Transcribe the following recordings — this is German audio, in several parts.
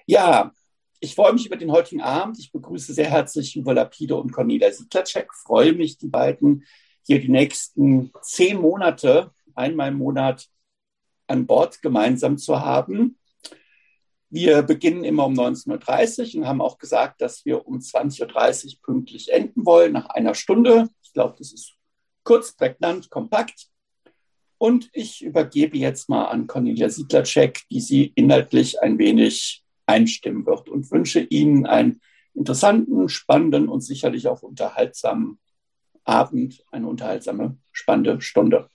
Ja, ich freue mich über den heutigen Abend. Ich begrüße sehr herzlich Juval Lapide und Cornelia Sidlacek. Freue mich, die beiden hier die nächsten 10 Monate, einmal im Monat, an Bord gemeinsam zu haben. Wir beginnen immer um 19:30 Uhr und haben auch gesagt, dass wir um 20:30 Uhr pünktlich enden wollen, nach einer Stunde. Ich glaube, das ist kurz, prägnant, kompakt. Und ich übergebe jetzt mal an Cornelia Sidlacek, die Sie inhaltlich ein wenig einstimmen wird und wünsche Ihnen einen interessanten, spannenden und sicherlich auch unterhaltsamen Abend, eine unterhaltsame, spannende Stunde.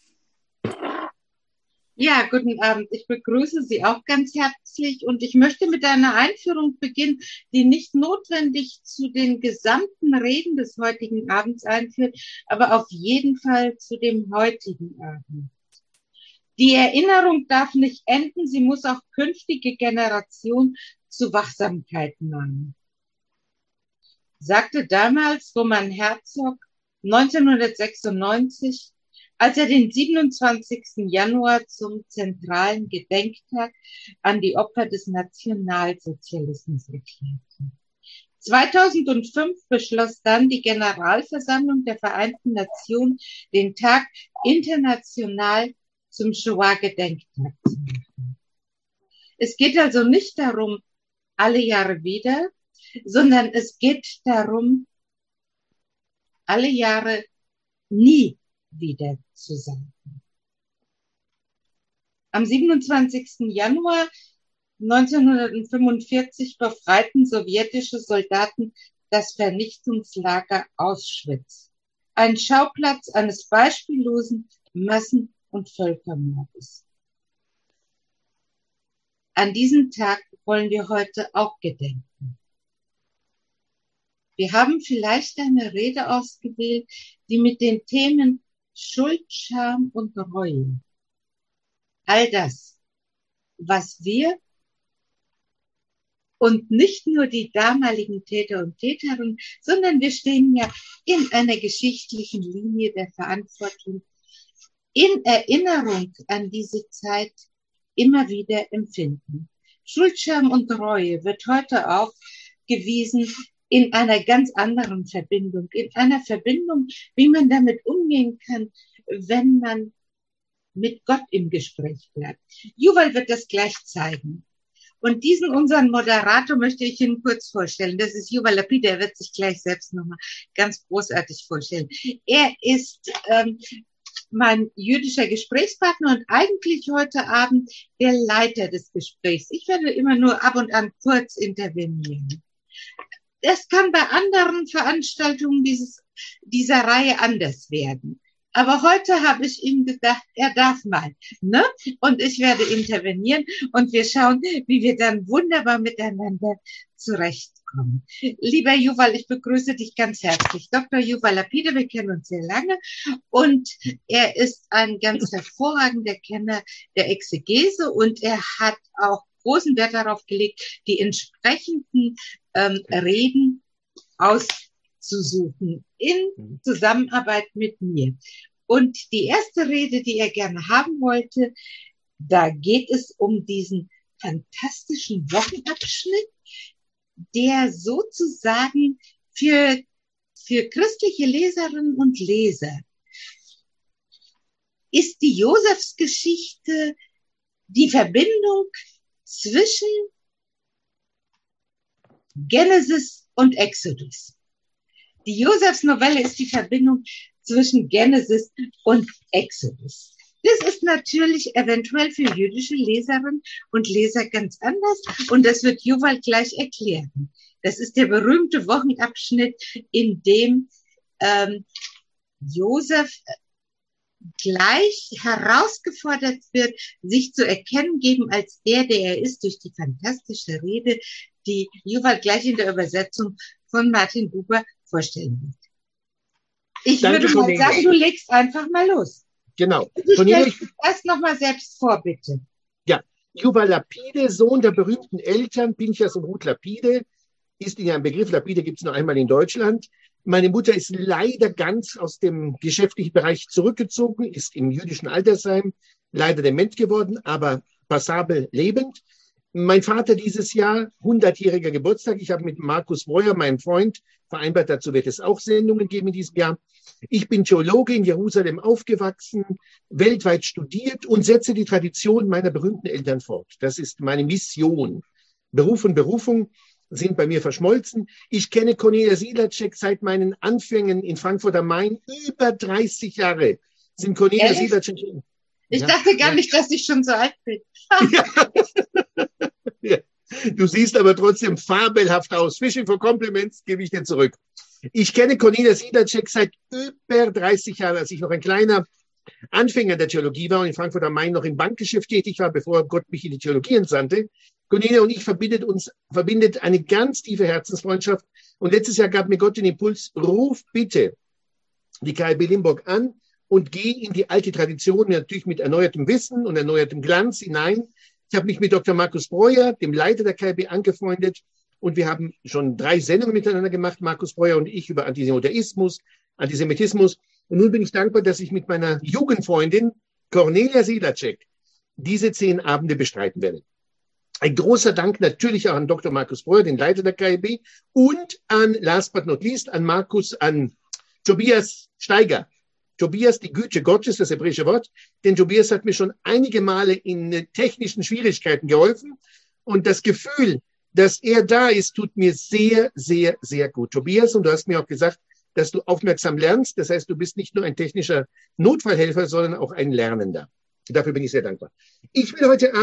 Ja, guten Abend. Ich begrüße Sie auch ganz herzlich und ich möchte mit einer Einführung beginnen, die nicht notwendig zu den gesamten Reden des heutigen Abends einführt, aber auf jeden Fall zu dem heutigen Abend. Die Erinnerung darf nicht enden, sie muss auch künftige Generationen zu Wachsamkeit mahnen, sagte damals Roman Herzog 1996, als er den 27. Januar zum zentralen Gedenktag an die Opfer des Nationalsozialismus erklärte. 2005 beschloss dann die Generalversammlung der Vereinten Nationen, den Tag international zum Shoah-Gedenktag zu machen. Es geht also nicht darum, alle Jahre wieder, sondern es geht darum, alle Jahre nie wieder zu sein. Am 27. Januar 1945 befreiten sowjetische Soldaten das Vernichtungslager Auschwitz, ein Schauplatz eines beispiellosen Massen- und Völkermordes. An diesem Tag wollen wir heute auch gedenken. Wir haben vielleicht eine Rede ausgewählt, die mit den Themen Schuld, Scham und Reue, all das, was wir und nicht nur die damaligen Täter und Täterinnen, sondern wir stehen ja in einer geschichtlichen Linie der Verantwortung, in Erinnerung an diese Zeit immer wieder empfinden. Schuld, Scham und Reue wird heute aufgewiesen in einer ganz anderen Verbindung, in einer Verbindung, wie man damit umgehen kann, wenn man mit Gott im Gespräch bleibt. Juval wird das gleich zeigen. Und diesen unseren Moderator möchte ich Ihnen kurz vorstellen. Das ist Juval Lapide, der wird sich gleich selbst nochmal ganz großartig vorstellen. Er ist mein jüdischer Gesprächspartner und eigentlich heute Abend der Leiter des Gesprächs. Ich werde immer nur ab und an kurz intervenieren. Das kann bei anderen Veranstaltungen dieser Reihe anders werden. Aber heute habe ich ihm gedacht, er darf mal, ne? Und ich werde intervenieren und wir schauen, wie wir dann wunderbar miteinander zurechtkommen. Lieber Juval, ich begrüße dich ganz herzlich. Dr. Juval Lapide, wir kennen uns sehr lange und er ist ein ganz hervorragender Kenner der Exegese und er hat auch großen Wert darauf gelegt, die entsprechenden Reden auszusuchen in Zusammenarbeit mit mir. Und die erste Rede, die er gerne haben wollte, da geht es um diesen fantastischen Wochenabschnitt, der sozusagen für christliche Leserinnen und Leser ist die Josefsgeschichte die Verbindung zwischen Genesis und Exodus. Die Josefsnovelle ist die Verbindung zwischen Genesis und Exodus. Das ist natürlich eventuell für jüdische Leserinnen und Leser ganz anders und das wird Juval gleich erklären. Das ist der berühmte Wochenabschnitt, in dem Josef gleich herausgefordert wird, sich zu erkennen geben als der er ist, durch die fantastische Rede, die Juval gleich in der Übersetzung von Martin Buber vorstellen wird. Ich würde mal sagen, du legst einfach mal los. Genau. Stell dich erst nochmal selbst vor, bitte. Ja, Juval Lapide, Sohn der berühmten Eltern, Pinchas und Ruth Lapide, ist Ihnen ein Begriff. Lapide gibt es nur einmal in Deutschland. Meine Mutter ist leider ganz aus dem geschäftlichen Bereich zurückgezogen, ist im jüdischen Altersheim leider dement geworden, aber passabel lebend. Mein Vater dieses Jahr, 100-jähriger Geburtstag. Ich habe mit Markus Breuer, meinem Freund, vereinbart, dazu wird es auch Sendungen geben in diesem Jahr. Ich bin Theologe in Jerusalem aufgewachsen, weltweit studiert und setze die Tradition meiner berühmten Eltern fort. Das ist meine Mission. Beruf und Berufung sind bei mir verschmolzen. Ich kenne Cornelia Siedlacek seit meinen Anfängen in Frankfurt am Main. Über 30 Jahre sind Cornelia Siedlacek. Ich dachte gar nicht, dass ich schon so alt bin. Ja. Ja. Du siehst aber trotzdem fabelhaft aus. Fishing for Compliments gebe ich dir zurück. Ich kenne Cornelia Siedlacek seit über 30 Jahren, als ich noch ein kleiner Anfänger der Theologie war und in Frankfurt am Main noch im Bankgeschäft tätig war, bevor Gott mich in die Theologie entsandte. Cornelia und ich verbindet eine ganz tiefe Herzensfreundschaft. Und letztes Jahr gab mir Gott den Impuls, ruf bitte die KIB Limburg an und geh in die alte Tradition, natürlich mit erneuertem Wissen und erneuertem Glanz hinein. Ich habe mich mit Dr. Markus Breuer, dem Leiter der KIB, angefreundet und wir haben schon 3 Sendungen miteinander gemacht, Markus Breuer und ich, über Antisemitismus. Und nun bin ich dankbar, dass ich mit meiner Jugendfreundin Cornelia Siedlacek diese 10 Abende bestreiten werde. Ein großer Dank natürlich auch an Dr. Markus Breuer, den Leiter der KIB, und an, last but not least, an Tobias Steiger. Tobias, die Güte Gottes, das hebräische Wort, denn Tobias hat mir schon einige Male in technischen Schwierigkeiten geholfen und das Gefühl, dass er da ist, tut mir sehr, sehr, sehr gut. Tobias, und du hast mir auch gesagt, dass du aufmerksam lernst, das heißt, du bist nicht nur ein technischer Notfallhelfer, sondern auch ein Lernender. Dafür bin ich sehr dankbar. Ich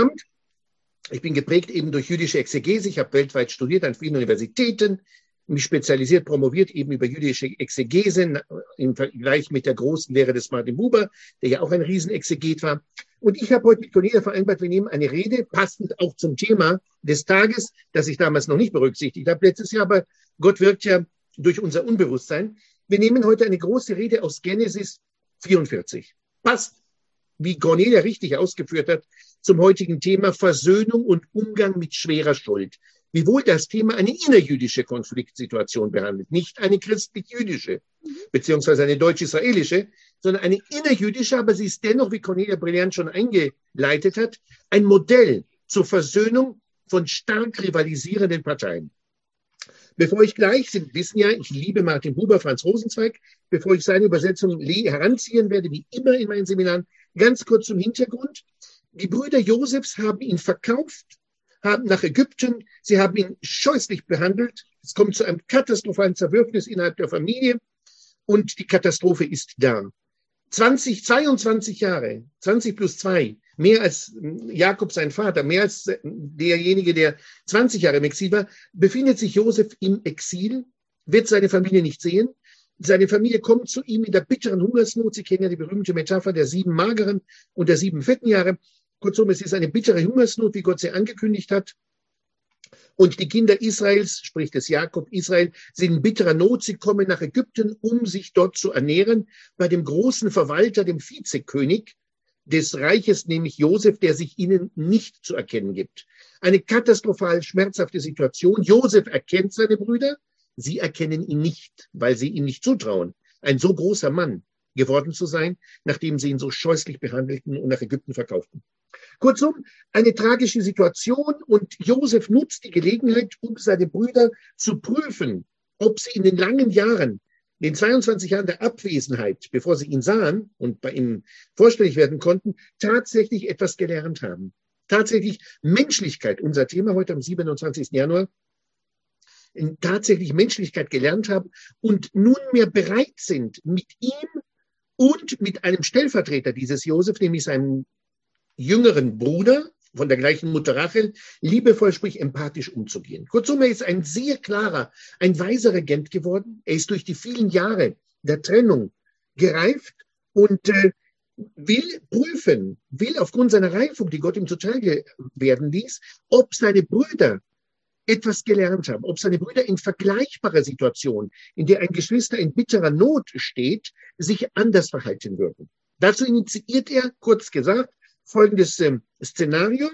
bin geprägt eben durch jüdische Exegese, ich habe weltweit studiert an vielen Universitäten, mich spezialisiert, promoviert eben über jüdische Exegese im Vergleich mit der großen Lehre des Martin Buber, der ja auch ein Riesenexeget war. Und ich habe heute mit Cornelia vereinbart, wir nehmen eine Rede, passend auch zum Thema des Tages, das ich damals noch nicht berücksichtigt habe letztes Jahr, aber Gott wirkt ja durch unser Unbewusstsein. Wir nehmen heute eine große Rede aus Genesis 44. Passt, wie Cornelia richtig ausgeführt hat, zum heutigen Thema Versöhnung und Umgang mit schwerer Schuld. Wiewohl das Thema eine innerjüdische Konfliktsituation behandelt, nicht eine christlich-jüdische, beziehungsweise eine deutsch-israelische, sondern eine innerjüdische, aber sie ist dennoch, wie Cornelia brillant schon eingeleitet hat, ein Modell zur Versöhnung von stark rivalisierenden Parteien. Bevor ich gleich, Sie wissen ja, ich liebe Martin Buber, Franz Rosenzweig, bevor ich seine Übersetzung heranziehen werde, wie immer in meinen Seminaren, ganz kurz zum Hintergrund. Die Brüder Josefs haben ihn verkauft, haben nach Ägypten, sie haben ihn scheußlich behandelt. Es kommt zu einem katastrophalen Zerwürfnis innerhalb der Familie und die Katastrophe ist da. 22 Jahre, 20 plus 2, mehr als Jakob sein Vater, mehr als derjenige, der 20 Jahre im Exil war, befindet sich Josef im Exil, wird seine Familie nicht sehen. Seine Familie kommt zu ihm in der bitteren Hungersnot. Sie kennen ja die berühmte Metapher der 7 mageren und der 7 fetten Jahre. Kurzum, es ist eine bittere Hungersnot, wie Gott sie angekündigt hat. Und die Kinder Israels, sprich des Jakob Israel, sind in bitterer Not. Sie kommen nach Ägypten, um sich dort zu ernähren, bei dem großen Verwalter, dem Vizekönig des Reiches, nämlich Josef, der sich ihnen nicht zu erkennen gibt. Eine katastrophal schmerzhafte Situation. Josef erkennt seine Brüder, sie erkennen ihn nicht, weil sie ihm nicht zutrauen, ein so großer Mann geworden zu sein, nachdem sie ihn so scheußlich behandelten und nach Ägypten verkauften. Kurzum, eine tragische Situation und Josef nutzt die Gelegenheit, um seine Brüder zu prüfen, ob sie in den langen Jahren, in den 22 Jahren der Abwesenheit, bevor sie ihn sahen und bei ihm vorstellig werden konnten, tatsächlich etwas gelernt haben. Tatsächlich Menschlichkeit, unser Thema heute am 27. Januar, tatsächlich Menschlichkeit gelernt haben und nunmehr bereit sind, mit ihm und mit einem Stellvertreter dieses Josef, nämlich seinem jüngeren Bruder von der gleichen Mutter Rachel, liebevoll, sprich empathisch umzugehen. Kurzum, er ist ein sehr klarer, ein weiser Regent geworden. Er ist durch die vielen Jahre der Trennung gereift und will prüfen, will aufgrund seiner Reifung, die Gott ihm zuteil werden ließ, ob seine Brüder etwas gelernt haben, ob seine Brüder in vergleichbarer Situation, in der ein Geschwister in bitterer Not steht, sich anders verhalten würden. Dazu initiiert er, kurz gesagt, folgendes Szenario.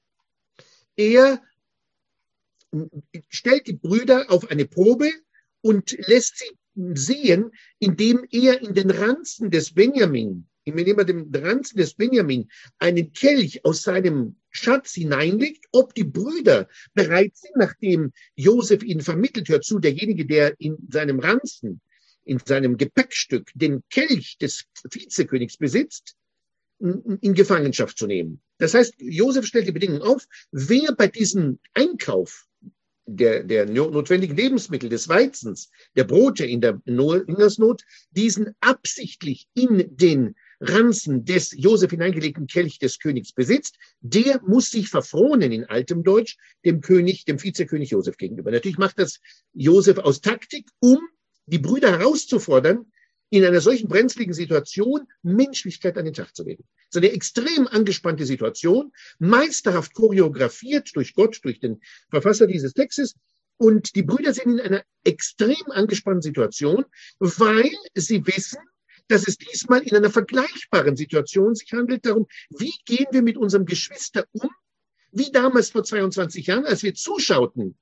Er stellt die Brüder auf eine Probe und lässt sie sehen, indem er in den Ranzen des Benjamin indem er dem Ranzen des Benjamin einen Kelch aus seinem Schatz hineinlegt, ob die Brüder bereit sind, nachdem Josef ihnen vermittelt, hört zu, derjenige, der in seinem Ranzen, in seinem Gepäckstück den Kelch des Vizekönigs besitzt, in Gefangenschaft zu nehmen. Das heißt, Josef stellt die Bedingungen auf, wer bei diesem Einkauf der notwendigen Lebensmittel, des Weizens, der Brote in der Hungersnot, diesen absichtlich in den Ranzen des Josef hineingelegten Kelch des Königs besitzt, der muss sich verfronen in altem Deutsch dem König, dem Vizekönig Josef gegenüber. Natürlich macht das Josef aus Taktik, um die Brüder herauszufordern, in einer solchen brenzligen Situation Menschlichkeit an den Tag zu legen. Es ist eine extrem angespannte Situation, meisterhaft choreografiert durch Gott, durch den Verfasser dieses Textes. Und die Brüder sind in einer extrem angespannten Situation, weil sie wissen, dass es diesmal in einer vergleichbaren Situation sich handelt darum, wie gehen wir mit unserem Geschwister um, wie damals vor 22 Jahren, als wir zuschauten,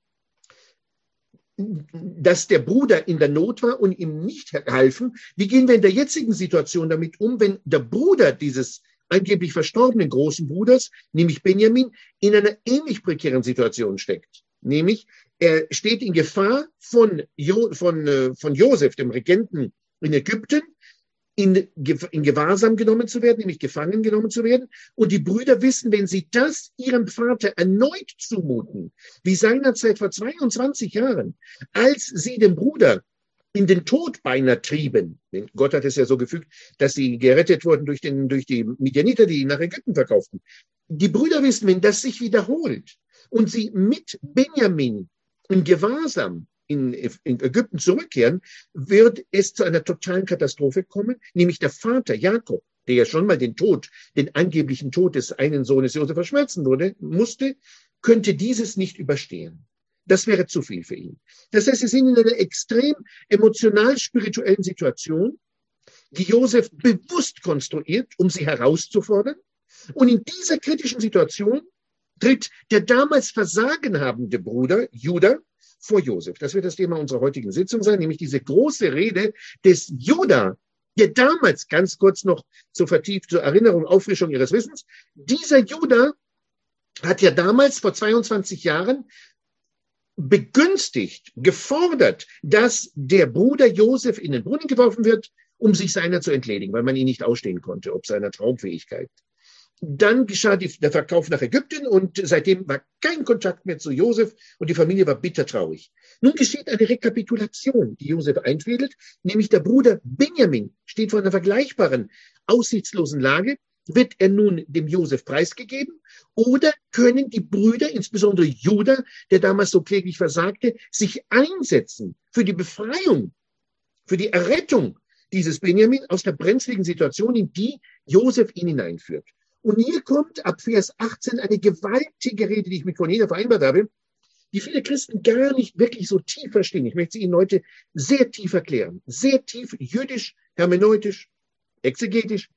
dass der Bruder in der Not war und ihm nicht halfen. Wie gehen wir in der jetzigen Situation damit um, wenn der Bruder dieses angeblich verstorbenen großen Bruders, nämlich Benjamin, in einer ähnlich prekären Situation steckt? Nämlich, er steht in Gefahr von Josef, dem Regenten in Ägypten, in Gewahrsam genommen zu werden, nämlich gefangen genommen zu werden. Und die Brüder wissen, wenn sie das ihrem Vater erneut zumuten, wie seinerzeit vor 22 Jahren, als sie den Bruder in den Tod beinahe trieben. Gott hat es ja so gefügt, dass sie gerettet wurden durch die Midianiter, die ihn nach Ägypten verkauften. Die Brüder wissen, wenn das sich wiederholt und sie mit Benjamin in Gewahrsam in Ägypten zurückkehren, wird es zu einer totalen Katastrophe kommen, nämlich der Vater Jakob, der ja schon mal den angeblichen Tod des einen Sohnes Josef verschmerzen musste, könnte dieses nicht überstehen. Das wäre zu viel für ihn. Das heißt, sie sind in einer extrem emotional-spirituellen Situation, die Josef bewusst konstruiert, um sie herauszufordern. Und in dieser kritischen Situation tritt der damals versagen habende Bruder Judah vor Josef. Das wird das Thema unserer heutigen Sitzung sein, nämlich diese große Rede des Judah, der damals, ganz kurz noch zur Erinnerung, Auffrischung Ihres Wissens, dieser Judah hat ja damals vor 22 Jahren begünstigt, gefordert, dass der Bruder Josef in den Brunnen geworfen wird, um sich seiner zu entledigen, weil man ihn nicht ausstehen konnte, ob seiner Traumfähigkeit. Dann geschah der Verkauf nach Ägypten und seitdem war kein Kontakt mehr zu Josef und die Familie war bitter traurig. Nun geschieht eine Rekapitulation, die Josef einfädelt, nämlich der Bruder Benjamin steht vor einer vergleichbaren, aussichtslosen Lage. Wird er nun dem Josef preisgegeben oder können die Brüder, insbesondere Judah, der damals so kläglich versagte, sich einsetzen für die Befreiung, für die Errettung dieses Benjamin aus der brenzligen Situation, in die Josef ihn hineinführt? Und hier kommt ab Vers 18 eine gewaltige Rede, die ich mit Cornelia vereinbart habe, die viele Christen gar nicht wirklich so tief verstehen. Ich möchte sie Ihnen heute sehr tief erklären. Sehr tief jüdisch, hermeneutisch, exegetisch,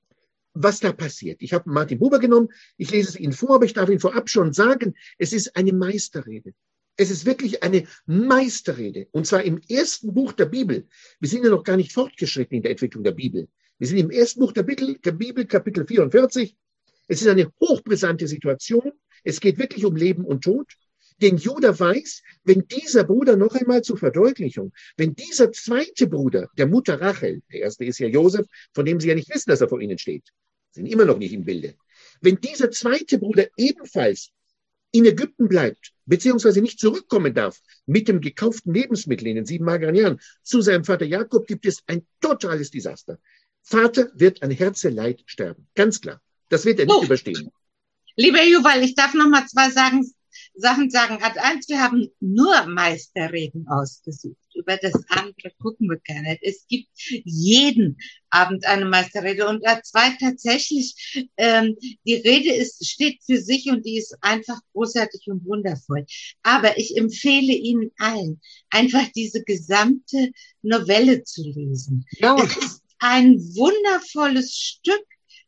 was da passiert. Ich habe Martin Buber genommen, ich lese es Ihnen vor, aber ich darf Ihnen vorab schon sagen, es ist eine Meisterrede. Es ist wirklich eine Meisterrede. Und zwar im ersten Buch der Bibel. Wir sind ja noch gar nicht fortgeschritten in der Entwicklung der Bibel. Wir sind im ersten Buch der Bibel, Kapitel 44. Es ist eine hochbrisante Situation. Es geht wirklich um Leben und Tod. Denn Judah weiß, wenn dieser Bruder, noch einmal zur Verdeutlichung, wenn dieser zweite Bruder, der Mutter Rachel, der erste ist ja Josef, von dem sie ja nicht wissen, dass er vor ihnen steht, sind immer noch nicht im Bilde. Wenn dieser zweite Bruder ebenfalls in Ägypten bleibt, beziehungsweise nicht zurückkommen darf mit dem gekauften Lebensmittel in den 7 mageren Jahren zu seinem Vater Jakob, gibt es ein totales Desaster. Vater wird an Herzeleid sterben. Ganz klar. Das wird er nicht überstehen. Lieber Juval, ich darf noch mal 2 Sachen sagen. Ad 1, wir haben nur Meisterreden ausgesucht. Über das andere gucken wir gar nicht. Es gibt jeden Abend eine Meisterrede. Und Ad 2 tatsächlich, die Rede steht für sich und die ist einfach großartig und wundervoll. Aber ich empfehle Ihnen allen, einfach diese gesamte Novelle zu lesen. Ja. Es ist ein wundervolles Stück,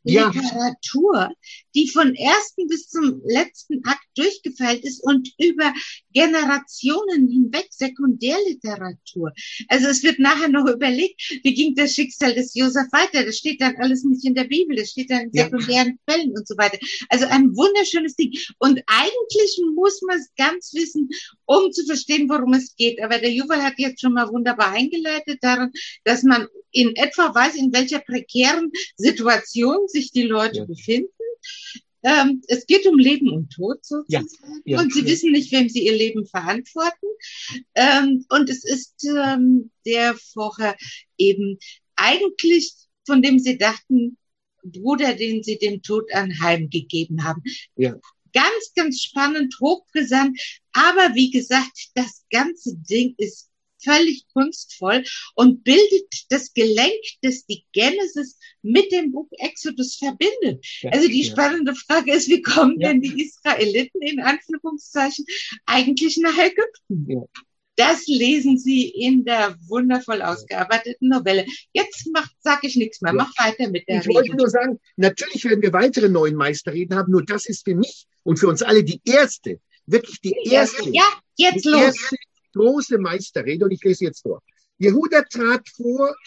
Ja. Literatur, die von ersten bis zum letzten Akt durchgefeilt ist und über Generationen hinweg Sekundärliteratur. Also es wird nachher noch überlegt, wie ging das Schicksal des Josef weiter. Das steht dann alles nicht in der Bibel, das steht dann in sekundären Quellen und so weiter. Also ein wunderschönes Ding. Und eigentlich muss man es ganz wissen, um zu verstehen, worum es geht. Aber der Yuval hat jetzt schon mal wunderbar eingeleitet daran, dass man in etwa weiß, in welcher prekären Situation sich die Leute befinden. Es geht um Leben und Tod sozusagen. Und sie wissen nicht, wem sie ihr Leben verantworten. Und es ist der vorher eben eigentlich, von dem sie dachten, Bruder, den sie dem Tod anheimgegeben haben. Ja. Ganz, ganz spannend, hochbrisant. Aber wie gesagt, das ganze Ding ist völlig kunstvoll und bildet das Gelenk, das die Genesis mit dem Buch Exodus verbindet. Also die spannende Frage ist, wie kommen denn die Israeliten in Anführungszeichen eigentlich nach Ägypten? Ja. Das lesen Sie in der wundervoll ausgearbeiteten Novelle. Jetzt sage ich nichts mehr. Mach weiter mit der Rede. Ich wollte nur sagen, natürlich werden wir weitere 9 Meisterreden haben, nur das ist für mich und für uns alle die erste, wirklich die erste. Ja, jetzt los. Erste große Meisterrede, und ich lese jetzt vor. Jehuda trat vor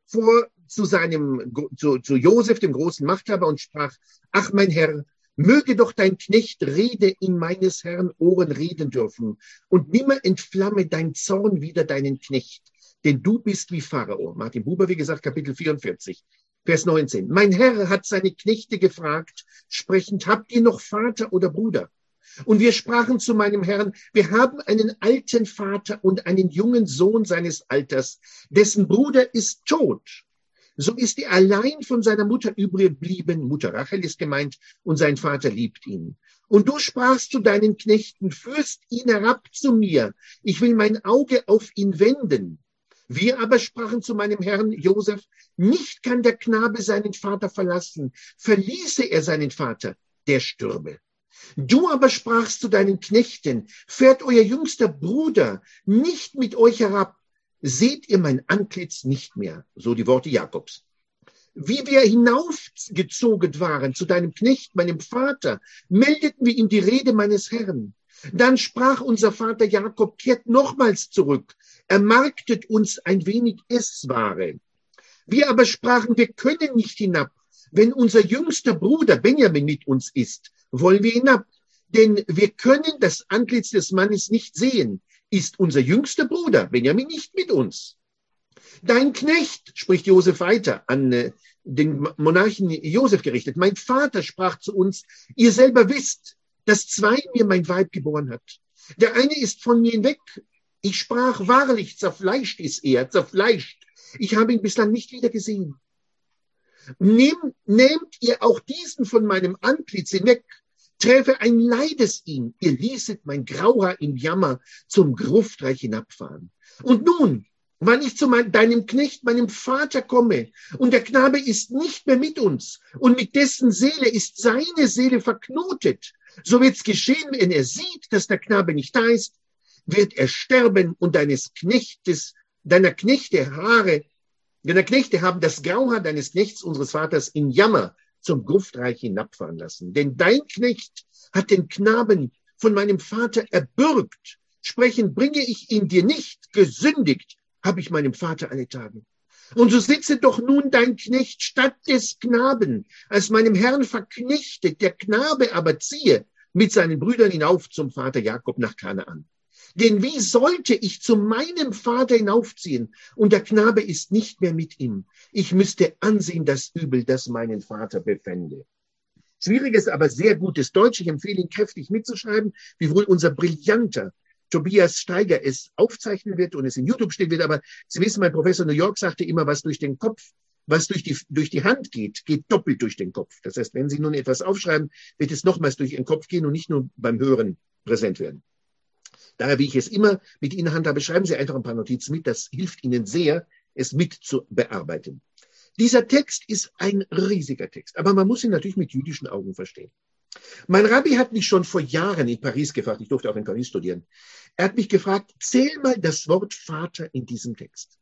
zu Josef, dem großen Machthaber, und sprach: Ach, mein Herr, möge doch dein Knecht Rede in meines Herrn Ohren reden dürfen, und nimmer entflamme dein Zorn wider deinen Knecht, denn du bist wie Pharao. Martin Buber, wie gesagt, Kapitel 44, Vers 19. Mein Herr hat seine Knechte gefragt, sprechend: Habt ihr noch Vater oder Bruder? Und wir sprachen zu meinem Herrn: Wir haben einen alten Vater und einen jungen Sohn seines Alters, dessen Bruder ist tot. So ist er allein von seiner Mutter übrig geblieben, Mutter Rachel ist gemeint, und sein Vater liebt ihn. Und du sprachst zu deinen Knechten: Führst ihn herab zu mir, ich will mein Auge auf ihn wenden. Wir aber sprachen zu meinem Herrn Josef: Nicht kann der Knabe seinen Vater verlassen, verließe er seinen Vater, der stürbe. Du aber sprachst zu deinen Knechten: Fährt euer jüngster Bruder nicht mit euch herab, seht ihr mein Antlitz nicht mehr. So die Worte Jakobs. Wie wir hinaufgezogen waren zu deinem Knecht, meinem Vater, meldeten wir ihm die Rede meines Herrn. Dann sprach unser Vater Jakob: Kehrt nochmals zurück, ermarktet uns ein wenig Essware. Wir aber sprachen: Wir können nicht hinab. Wenn unser jüngster Bruder Benjamin mit uns ist, wollen wir hinab, denn wir können das Antlitz des Mannes nicht sehen. Ist unser jüngster Bruder Benjamin nicht mit uns? Dein Knecht, spricht Josef weiter, an den Monarchen Josef gerichtet, mein Vater sprach zu uns: Ihr selber wisst, dass 2 mir mein Weib geboren hat. Der eine ist von mir hinweg. Ich sprach: Wahrlich, zerfleischt ist er, zerfleischt. Ich habe ihn bislang nicht wieder gesehen. Nehmt ihr auch diesen von meinem Antlitz hinweg, träfe ein Leides ihn, ihr ließet mein Grauhaar im Jammer zum Gruftreich hinabfahren. Und nun, wann ich zu deinem Knecht, meinem Vater komme, und der Knabe ist nicht mehr mit uns, und mit dessen Seele ist seine Seele verknotet, so wird's geschehen, wenn er sieht, dass der Knabe nicht da ist, wird er sterben, und deiner Knechte haben das Grauhaar deines Knechts, unseres Vaters, in Jammer zum Gruftreich hinabfahren lassen. Denn dein Knecht hat den Knaben von meinem Vater erbürgt. Sprechend bringe ich ihn dir nicht, gesündigt habe ich meinem Vater alle Tage. Und so sitze doch nun dein Knecht statt des Knaben, als meinem Herrn verknechtet, der Knabe aber ziehe mit seinen Brüdern hinauf zum Vater Jakob nach Kanaan. Denn wie sollte ich zu meinem Vater hinaufziehen, und der Knabe ist nicht mehr mit ihm? Ich müsste ansehen das Übel, das meinen Vater befände. Schwieriges, aber sehr gutes Deutsch. Ich empfehle Ihnen kräftig mitzuschreiben, wie wohl unser brillanter Tobias Steiger es aufzeichnen wird und es in YouTube stehen wird. Aber Sie wissen, mein Professor New York sagte immer, was durch den Kopf, was durch die Hand geht, geht doppelt durch den Kopf. Das heißt, wenn Sie nun etwas aufschreiben, wird es nochmals durch Ihren Kopf gehen und nicht nur beim Hören präsent werden. Daher, wie ich es immer mit Ihnen handhabe, schreiben Sie einfach ein paar Notizen mit. Das hilft Ihnen sehr, es mit zu bearbeiten. Dieser Text ist ein riesiger Text, aber man muss ihn natürlich mit jüdischen Augen verstehen. Mein Rabbi hat mich schon vor Jahren in Paris gefragt, ich durfte auch in Paris studieren. Er hat mich gefragt: Zähl mal das Wort Vater in diesem Text.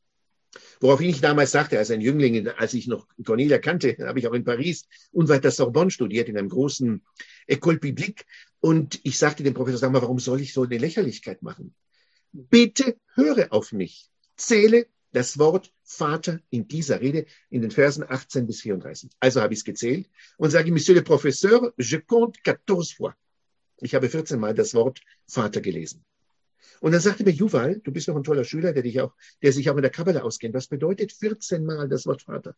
Woraufhin ich damals sagte, als ein Jüngling, als ich noch Cornelia kannte, habe ich auch in Paris unweit der Sorbonne studiert, in einem großen École Publique. Und ich sagte dem Professor, sag mal, warum soll ich so eine Lächerlichkeit machen? Bitte höre auf mich. Zähle das Wort Vater in dieser Rede in den Versen 18 bis 34. Also habe ich es gezählt und sage, Monsieur le Professeur, je compte 14 fois. Ich habe 14 Mal das Wort Vater gelesen. Und dann sagte mir Yuval, du bist noch ein toller Schüler, der sich auch in der Kabbala auskennt. Was bedeutet 14 Mal das Wort Vater?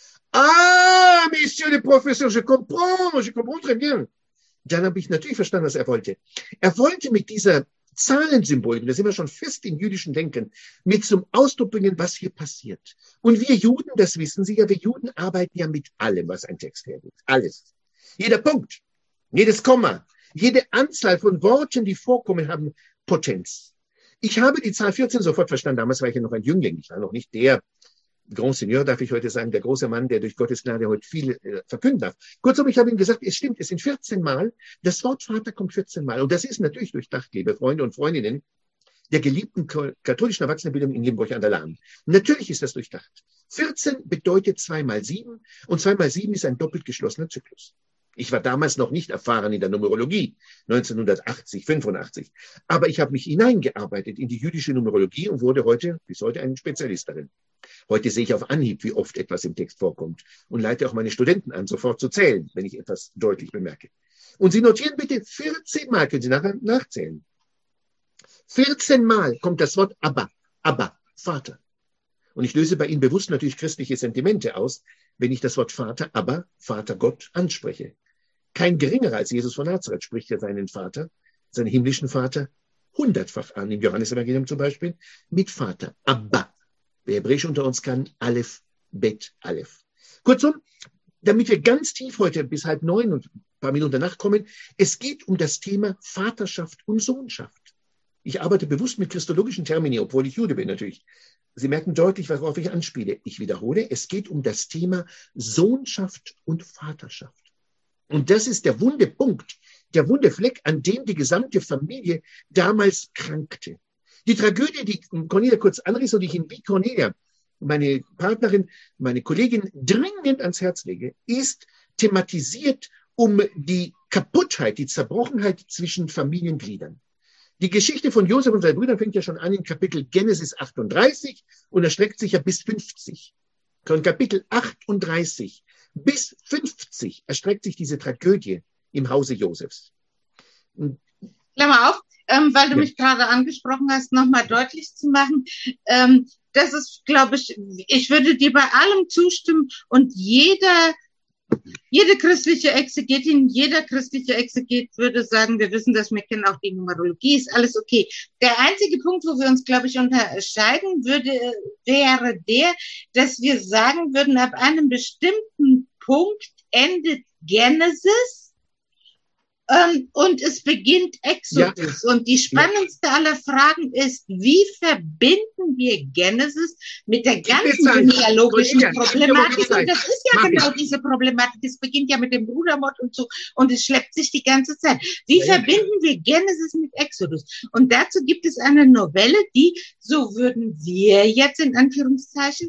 Ah, Monsieur le Professeur, je comprends très bien. Dann habe ich natürlich verstanden, was er wollte. Er wollte mit dieser Zahlensymbolik, da sind wir schon fest im jüdischen Denken, mit zum Ausdruck bringen, was hier passiert. Und wir Juden, das wissen Sie ja, wir Juden arbeiten ja mit allem, was ein Text hergibt. Alles. Jeder Punkt, jedes Komma, jede Anzahl von Worten, die vorkommen, haben Potenz. Ich habe die Zahl 14 sofort verstanden. Damals war ich ja noch ein Jüngling. Ich war noch nicht der Grand Seigneur, darf ich heute sagen, der große Mann, der durch Gottes Gnade heute viel verkünden darf. Kurzum, ich habe ihm gesagt, es stimmt, es sind 14 Mal. Das Wort Vater kommt 14 Mal. Und das ist natürlich durchdacht, liebe Freunde und Freundinnen, der geliebten katholischen Erwachsenenbildung in Limburg an der Lahn. Natürlich ist das durchdacht. 14 bedeutet 2 mal 7 und 2 mal 7 ist ein doppelt geschlossener Zyklus. Ich war damals noch nicht erfahren in der Numerologie, 1980, 85. Aber ich habe mich hineingearbeitet in die jüdische Numerologie und wurde bis heute ein Spezialist darin. Heute sehe ich auf Anhieb, wie oft etwas im Text vorkommt und leite auch meine Studenten an, sofort zu zählen, wenn ich etwas deutlich bemerke. Und Sie notieren bitte 14 Mal, können Sie nachher nachzählen. 14 Mal kommt das Wort Abba, Vater. Und ich löse bei Ihnen bewusst natürlich christliche Sentimente aus, wenn ich das Wort Vater, Abba, Vater Gott anspreche. Kein geringerer als Jesus von Nazareth spricht ja seinen Vater, seinen himmlischen Vater, 100-fach an, im Johannesevangelium zum Beispiel, mit Vater, Abba. Wer Hebräisch unter uns kann, Aleph, Bet, Aleph. Kurzum, damit wir ganz tief heute bis 8:30 und ein paar Minuten danach kommen, es geht um das Thema Vaterschaft und Sohnschaft. Ich arbeite bewusst mit christologischen Termini, obwohl ich Jude bin natürlich. Sie merken deutlich, worauf ich anspiele. Ich wiederhole, es geht um das Thema Sohnschaft und Vaterschaft. Und das ist der wunde Punkt, der wunde Fleck, an dem die gesamte Familie damals krankte. Die Tragödie, die Cornelia kurz anriss und die ich Ihnen wie Cornelia, meine Partnerin, meine Kollegin, dringend ans Herz lege, ist thematisiert um die Kaputtheit, die Zerbrochenheit zwischen Familiengliedern. Die Geschichte von Josef und seinen Brüdern fängt ja schon an in Kapitel Genesis 38 und erstreckt sich ja bis 50. Von Kapitel 38 bis 50 erstreckt sich diese Tragödie im Hause Josefs. Klammer auf, weil du mich gerade angesprochen hast, nochmal deutlich zu machen. Das ist, glaube ich würde dir bei allem zustimmen und jede christliche Exegetin, jeder christliche Exeget würde sagen, wir wissen das, wir kennen auch die Numerologie, ist alles okay. Der einzige Punkt, wo wir uns, glaube ich, unterscheiden wäre der, dass wir sagen würden, ab einem bestimmten Punkt endet Genesis und es beginnt Exodus. Ja. Und die spannendste aller Fragen ist, wie verbinden wir Genesis mit der ganzen genealogischen Problematik? Und das ist ja genau diese Problematik. Es beginnt ja mit dem Brudermord und so und es schleppt sich die ganze Zeit. Wie verbinden wir Genesis mit Exodus? Und dazu gibt es eine Novelle, die, so würden wir jetzt in Anführungszeichen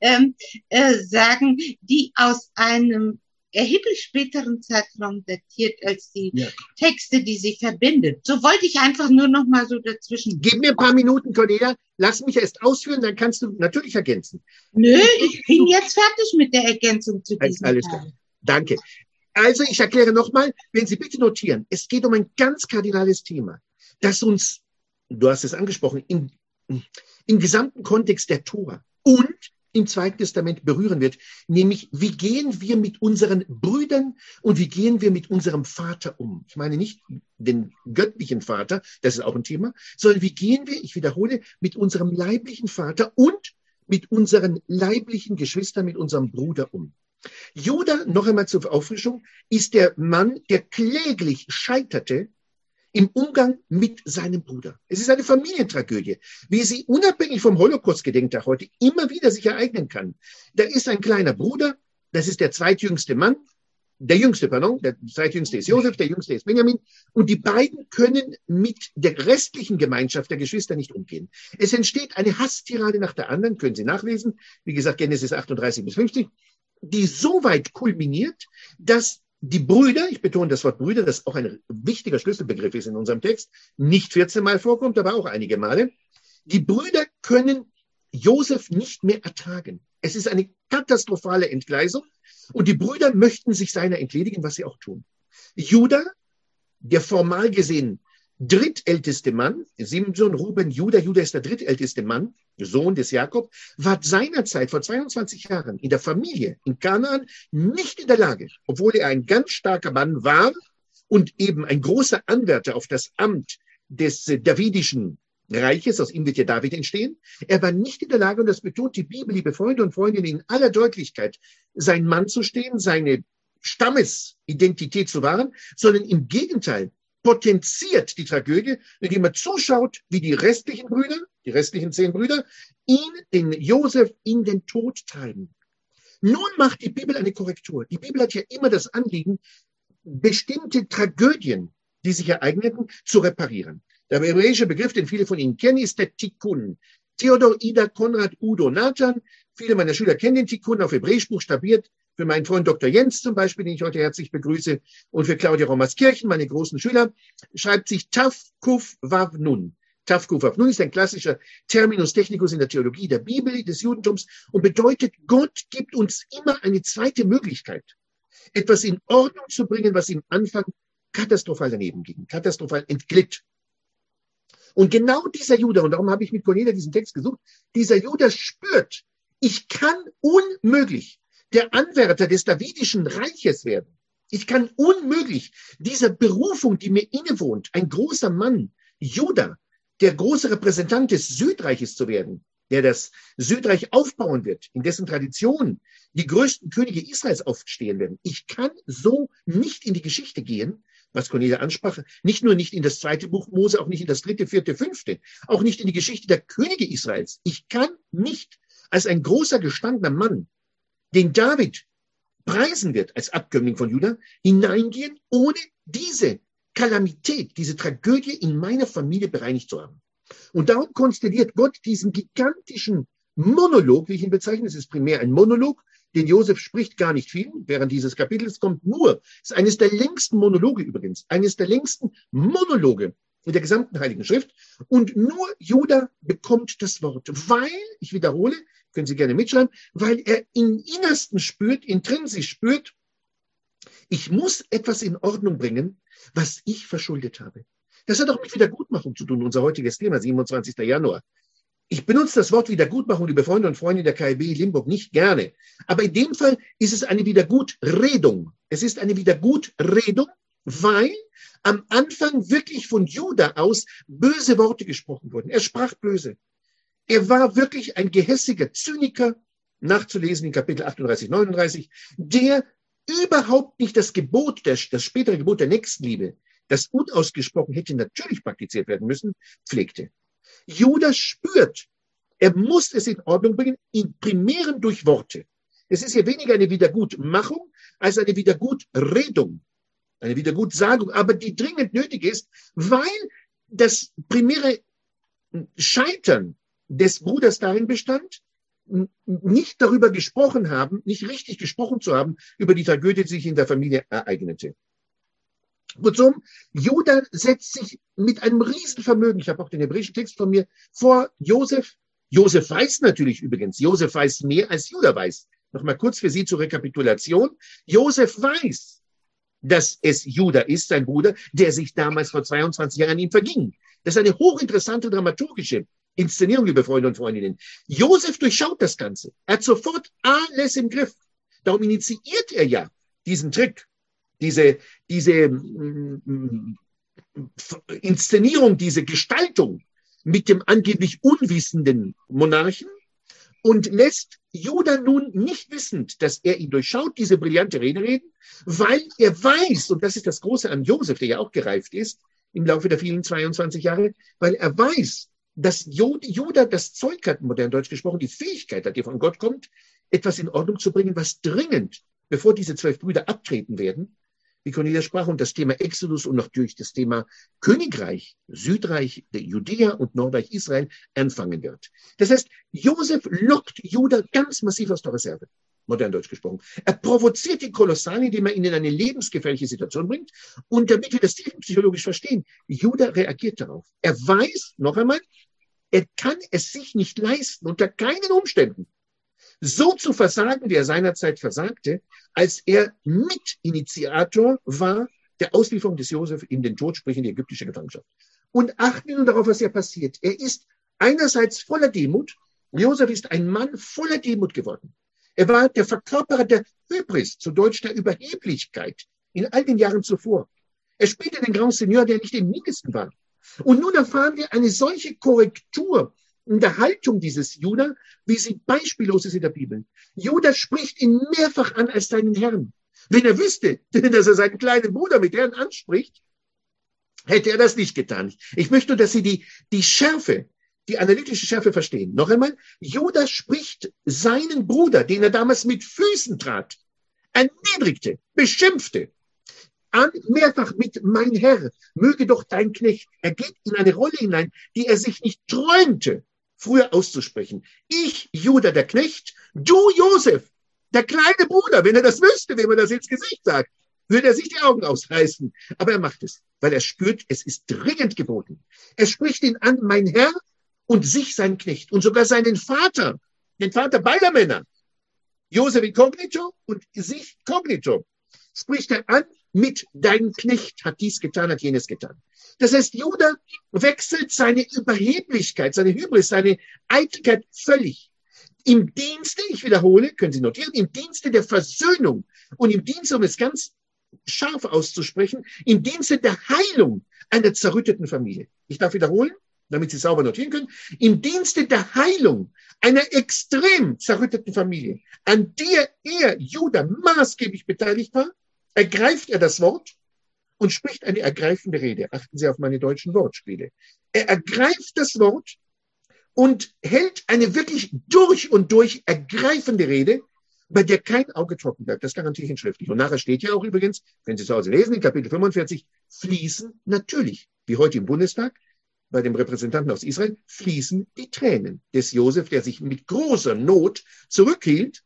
sagen, die aus einem erheblich späteren Zeitraum datiert als die Texte, die sie verbindet. So wollte ich einfach nur noch mal so dazwischen. Gib mir ein paar Minuten, Cornelia. Lass mich erst ausführen, dann kannst du natürlich ergänzen. Nö, ich bin jetzt fertig mit der Ergänzung zu diesem Alles klar. Danke. Also ich erkläre nochmal, wenn Sie bitte notieren, es geht um ein ganz kardinales Thema, das uns, du hast es angesprochen, im gesamten Kontext der Tora und im Zweiten Testament berühren wird, nämlich wie gehen wir mit unseren Brüdern und wie gehen wir mit unserem Vater um. Ich meine nicht den göttlichen Vater, das ist auch ein Thema, sondern wie gehen wir, ich wiederhole, mit unserem leiblichen Vater und mit unseren leiblichen Geschwistern, mit unserem Bruder um. Judah, noch einmal zur Auffrischung, ist der Mann, der kläglich scheiterte im Umgang mit seinem Bruder. Es ist eine Familientragödie, wie sie unabhängig vom Holocaust-Gedenktag heute immer wieder sich ereignen kann. Da ist ein kleiner Bruder, das ist der zweitjüngste Mann, der zweitjüngste ist Josef, der jüngste ist Benjamin. Und die beiden können mit der restlichen Gemeinschaft der Geschwister nicht umgehen. Es entsteht eine Hasstirade nach der anderen, können Sie nachlesen. Wie gesagt, Genesis 38 bis 50, die so weit kulminiert, dass die Brüder, ich betone das Wort Brüder, das auch ein wichtiger Schlüsselbegriff ist in unserem Text, nicht 14 Mal vorkommt, aber auch einige Male. Die Brüder können Josef nicht mehr ertragen. Es ist eine katastrophale Entgleisung und die Brüder möchten sich seiner entledigen, was sie auch tun. Juda, der formal gesehen drittälteste Mann, Simson, Ruben, Juda ist der drittälteste Mann, Sohn des Jakob, war seinerzeit vor 22 Jahren in der Familie in Kanaan nicht in der Lage, obwohl er ein ganz starker Mann war und eben ein großer Anwärter auf das Amt des davidischen Reiches, aus ihm wird ja David entstehen. Er war nicht in der Lage, und das betont die Bibel, liebe Freunde und Freundinnen, in aller Deutlichkeit, sein Mann zu stehen, seine Stammesidentität zu wahren, sondern im Gegenteil potenziert die Tragödie, indem er zuschaut, wie die restlichen Brüder, die restlichen 10 Brüder, den Josef in den Tod treiben. Nun macht die Bibel eine Korrektur. Die Bibel hat ja immer das Anliegen, bestimmte Tragödien, die sich ereigneten, zu reparieren. Der hebräische Begriff, den viele von Ihnen kennen, ist der Tikkun. Theodor, Ida, Konrad, Udo, Nathan. Viele meiner Schüler kennen den Tikkun, auf Hebräisch buchstabiert. Für meinen Freund Dr. Jens zum Beispiel, den ich heute herzlich begrüße, und für Claudia Rommerskirchen, meine großen Schüler, schreibt sich Tav, Kuf, Vav, Nun. Tav, Kuf, Vav, Nun ist ein klassischer Terminus technicus in der Theologie der Bibel, des Judentums, und bedeutet, Gott gibt uns immer eine zweite Möglichkeit, etwas in Ordnung zu bringen, was im Anfang katastrophal daneben ging, katastrophal entglitt. Und genau dieser Juda, und darum habe ich mit Cornelia diesen Text gesucht, dieser Juda spürt, ich kann unmöglich der Anwärter des davidischen Reiches werden. Ich kann unmöglich dieser Berufung, die mir innewohnt, ein großer Mann, Juda, der große Repräsentant des Südreiches zu werden, der das Südreich aufbauen wird, in dessen Tradition die größten Könige Israels aufstehen werden. Ich kann so nicht in die Geschichte gehen, was Cornelia ansprach, nicht nur nicht in das 2. Buch Mose, auch nicht in das 3., 4., 5., auch nicht in die Geschichte der Könige Israels. Ich kann nicht als ein großer gestandener Mann, den David preisen wird als Abkömmling von Juda, hineingehen, ohne diese Kalamität, diese Tragödie in meiner Familie bereinigt zu haben. Und darum konstelliert Gott diesen gigantischen Monolog, wie ich ihn bezeichne, es ist primär ein Monolog, den Josef spricht gar nicht viel, während dieses Kapitels kommt nur, es ist eines der längsten Monologe übrigens, eines der längsten Monologe in der gesamten Heiligen Schrift, und nur Juda bekommt das Wort, weil, ich wiederhole, können Sie gerne mitschreiben, weil er im Innersten spürt, intrinsisch spürt, ich muss etwas in Ordnung bringen, was ich verschuldet habe. Das hat auch mit Wiedergutmachung zu tun, unser heutiges Thema, 27. Januar. Ich benutze das Wort Wiedergutmachung, liebe Freunde und Freunde der KIB Limburg, nicht gerne. Aber in dem Fall ist es eine Wiedergutredung. Es ist eine Wiedergutredung, weil am Anfang wirklich von Juda aus böse Worte gesprochen wurden. Er sprach böse. Er war wirklich ein gehässiger Zyniker, nachzulesen in Kapitel 38, 39, der überhaupt nicht das Gebot, das spätere Gebot der Nächstenliebe, das unausgesprochen hätte natürlich praktiziert werden müssen, pflegte. Juda spürt, er muss es in Ordnung bringen, im Primären durch Worte. Es ist hier weniger eine Wiedergutmachung als eine Wiedergutredung, eine Wiedergutsagung, aber die dringend nötig ist, weil das primäre Scheitern des Bruders darin bestand, nicht darüber gesprochen haben, nicht richtig gesprochen zu haben über die Tragödie, die sich in der Familie ereignete. Kurzum, Juda setzt sich mit einem Riesenvermögen, ich habe auch den hebräischen Text von mir, vor Josef. Josef weiß natürlich übrigens, Josef weiß mehr als Juda weiß. Nochmal kurz für Sie zur Rekapitulation. Josef weiß, dass es Juda ist, sein Bruder, der sich damals vor 22 Jahren an ihm verging. Das ist eine hochinteressante dramaturgische Inszenierung, liebe Freunde und Freundinnen. Josef durchschaut das Ganze. Er hat sofort alles im Griff. Darum initiiert er ja diesen Trick, diese Inszenierung, diese Gestaltung mit dem angeblich unwissenden Monarchen und lässt Juda nun nicht wissend, dass er ihn durchschaut, diese brillante Rede reden, weil er weiß, und das ist das Große an Josef, der ja auch gereift ist im Laufe der vielen 22 Jahre, weil er weiß, dass Juda das Zeug hat, modern Deutsch gesprochen, die Fähigkeit hat, die von Gott kommt, etwas in Ordnung zu bringen, was dringend bevor diese 12 Brüder abtreten werden, wie Cornelia sprach, und das Thema Exodus und noch durch das Thema Königreich, Südreich, der Judäa und Nordreich Israel anfangen wird. Das heißt, Josef lockt Juda ganz massiv aus der Reserve, modern Deutsch gesprochen. Er provoziert ihn kolossal, indem er ihn in eine lebensgefährliche Situation bringt. Und damit wir das tiefenpsychologisch verstehen, Juda reagiert darauf. Er weiß, noch einmal, er kann es sich nicht leisten, unter keinen Umständen, so zu versagen, wie er seinerzeit versagte, als er Mitinitiator war der Auslieferung des Josef in den Tod, sprich in die ägyptische Gefangenschaft. Und achten wir nun darauf, was hier passiert. Er ist einerseits voller Demut. Josef ist ein Mann voller Demut geworden. Er war der Verkörperer der Hybris, zu Deutsch der Überheblichkeit, in all den Jahren zuvor. Er spielte den Grand Seigneur, der nicht im Mindesten war. Und nun erfahren wir eine solche Korrektur in der Haltung dieses Juda, wie sie beispiellos ist in der Bibel. Juda spricht ihn mehrfach an als seinen Herrn. Wenn er wüsste, dass er seinen kleinen Bruder mit Herrn anspricht, hätte er das nicht getan. Ich möchte nur, dass Sie die Schärfe, die analytische Schärfe verstehen. Noch einmal, Juda spricht seinen Bruder, den er damals mit Füßen trat, erniedrigte, beschimpfte, an, mehrfach mit mein Herr, möge doch dein Knecht. Er geht in eine Rolle hinein, die er sich nicht träumte, früher auszusprechen. Ich, Juda, der Knecht, du, Josef, der kleine Bruder. Wenn er das wüsste, wenn man das ins Gesicht sagt, würde er sich die Augen ausreißen. Aber er macht es, weil er spürt, es ist dringend geboten. Er spricht ihn an, mein Herr, und sich seinen Knecht und sogar seinen Vater, den Vater beider Männer, Josef inkognito und sich kognito, spricht er an mit dein Knecht hat dies getan, hat jenes getan. Das heißt, Juda wechselt seine Überheblichkeit, seine Hybris, seine Eitelkeit völlig. Im Dienste, ich wiederhole, können Sie notieren, im Dienste der Versöhnung und im Dienste, um es ganz scharf auszusprechen, im Dienste der Heilung einer zerrütteten Familie. Ich darf wiederholen, damit Sie sauber notieren können, im Dienste der Heilung einer extrem zerrütteten Familie, an der er, Juda, maßgeblich beteiligt war, ergreift er das Wort und spricht eine ergreifende Rede. Achten Sie auf meine deutschen Wortspiele. Er ergreift das Wort und hält eine wirklich durch und durch ergreifende Rede, bei der kein Auge trocken bleibt. Das garantiere ich Ihnen schriftlich. Und nachher steht ja auch übrigens, wenn Sie zu Hause lesen, in Kapitel 45, fließen natürlich, wie heute im Bundestag, bei dem Repräsentanten aus Israel, fließen die Tränen des Josef, der sich mit großer Not zurückhielt,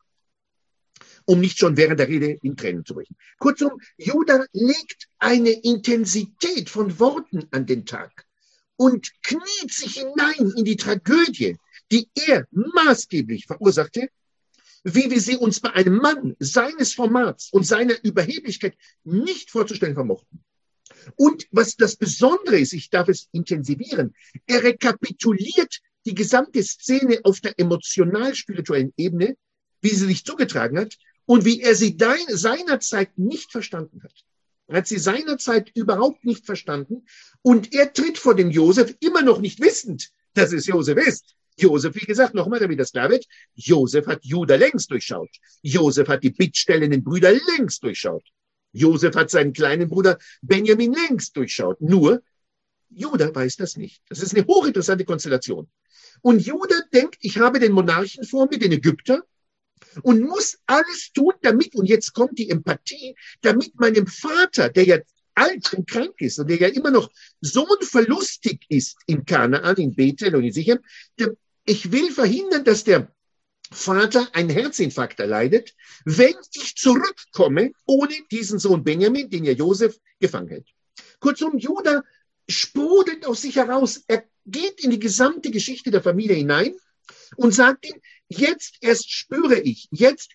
um nicht schon während der Rede in Tränen zu brechen. Kurzum, Juda legt eine Intensität von Worten an den Tag und kniet sich hinein in die Tragödie, die er maßgeblich verursachte, wie wir sie uns bei einem Mann seines Formats und seiner Überheblichkeit nicht vorzustellen vermochten. Und was das Besondere ist, ich darf es intensivieren, er rekapituliert die gesamte Szene auf der emotional-spirituellen Ebene, wie sie sich zugetragen hat und wie er sie seinerzeit nicht verstanden hat. Er hat sie seinerzeit überhaupt nicht verstanden und er tritt vor dem Josef immer noch nicht wissend, dass es Josef ist. Josef, wie gesagt, nochmal, damit das klar wird, Josef hat Juda längst durchschaut. Josef hat die bittstellenden Brüder längst durchschaut. Josef hat seinen kleinen Bruder Benjamin längst durchschaut. Nur, Juda weiß das nicht. Das ist eine hochinteressante Konstellation. Und Juda denkt, ich habe den Monarchen vor mir, den Ägypter, und muss alles tun, damit, und jetzt kommt die Empathie, damit meinem Vater, der ja alt und krank ist und der ja immer noch sohnverlustig ist in Kanaan, in Bethel und in Sichem, ich will verhindern, dass der Vater einen Herzinfarkt erleidet, wenn ich zurückkomme ohne diesen Sohn Benjamin, den ja Josef gefangen hält. Kurzum, Juda sprudelt aus sich heraus. Er geht in die gesamte Geschichte der Familie hinein und sagt ihm, jetzt erst spüre ich,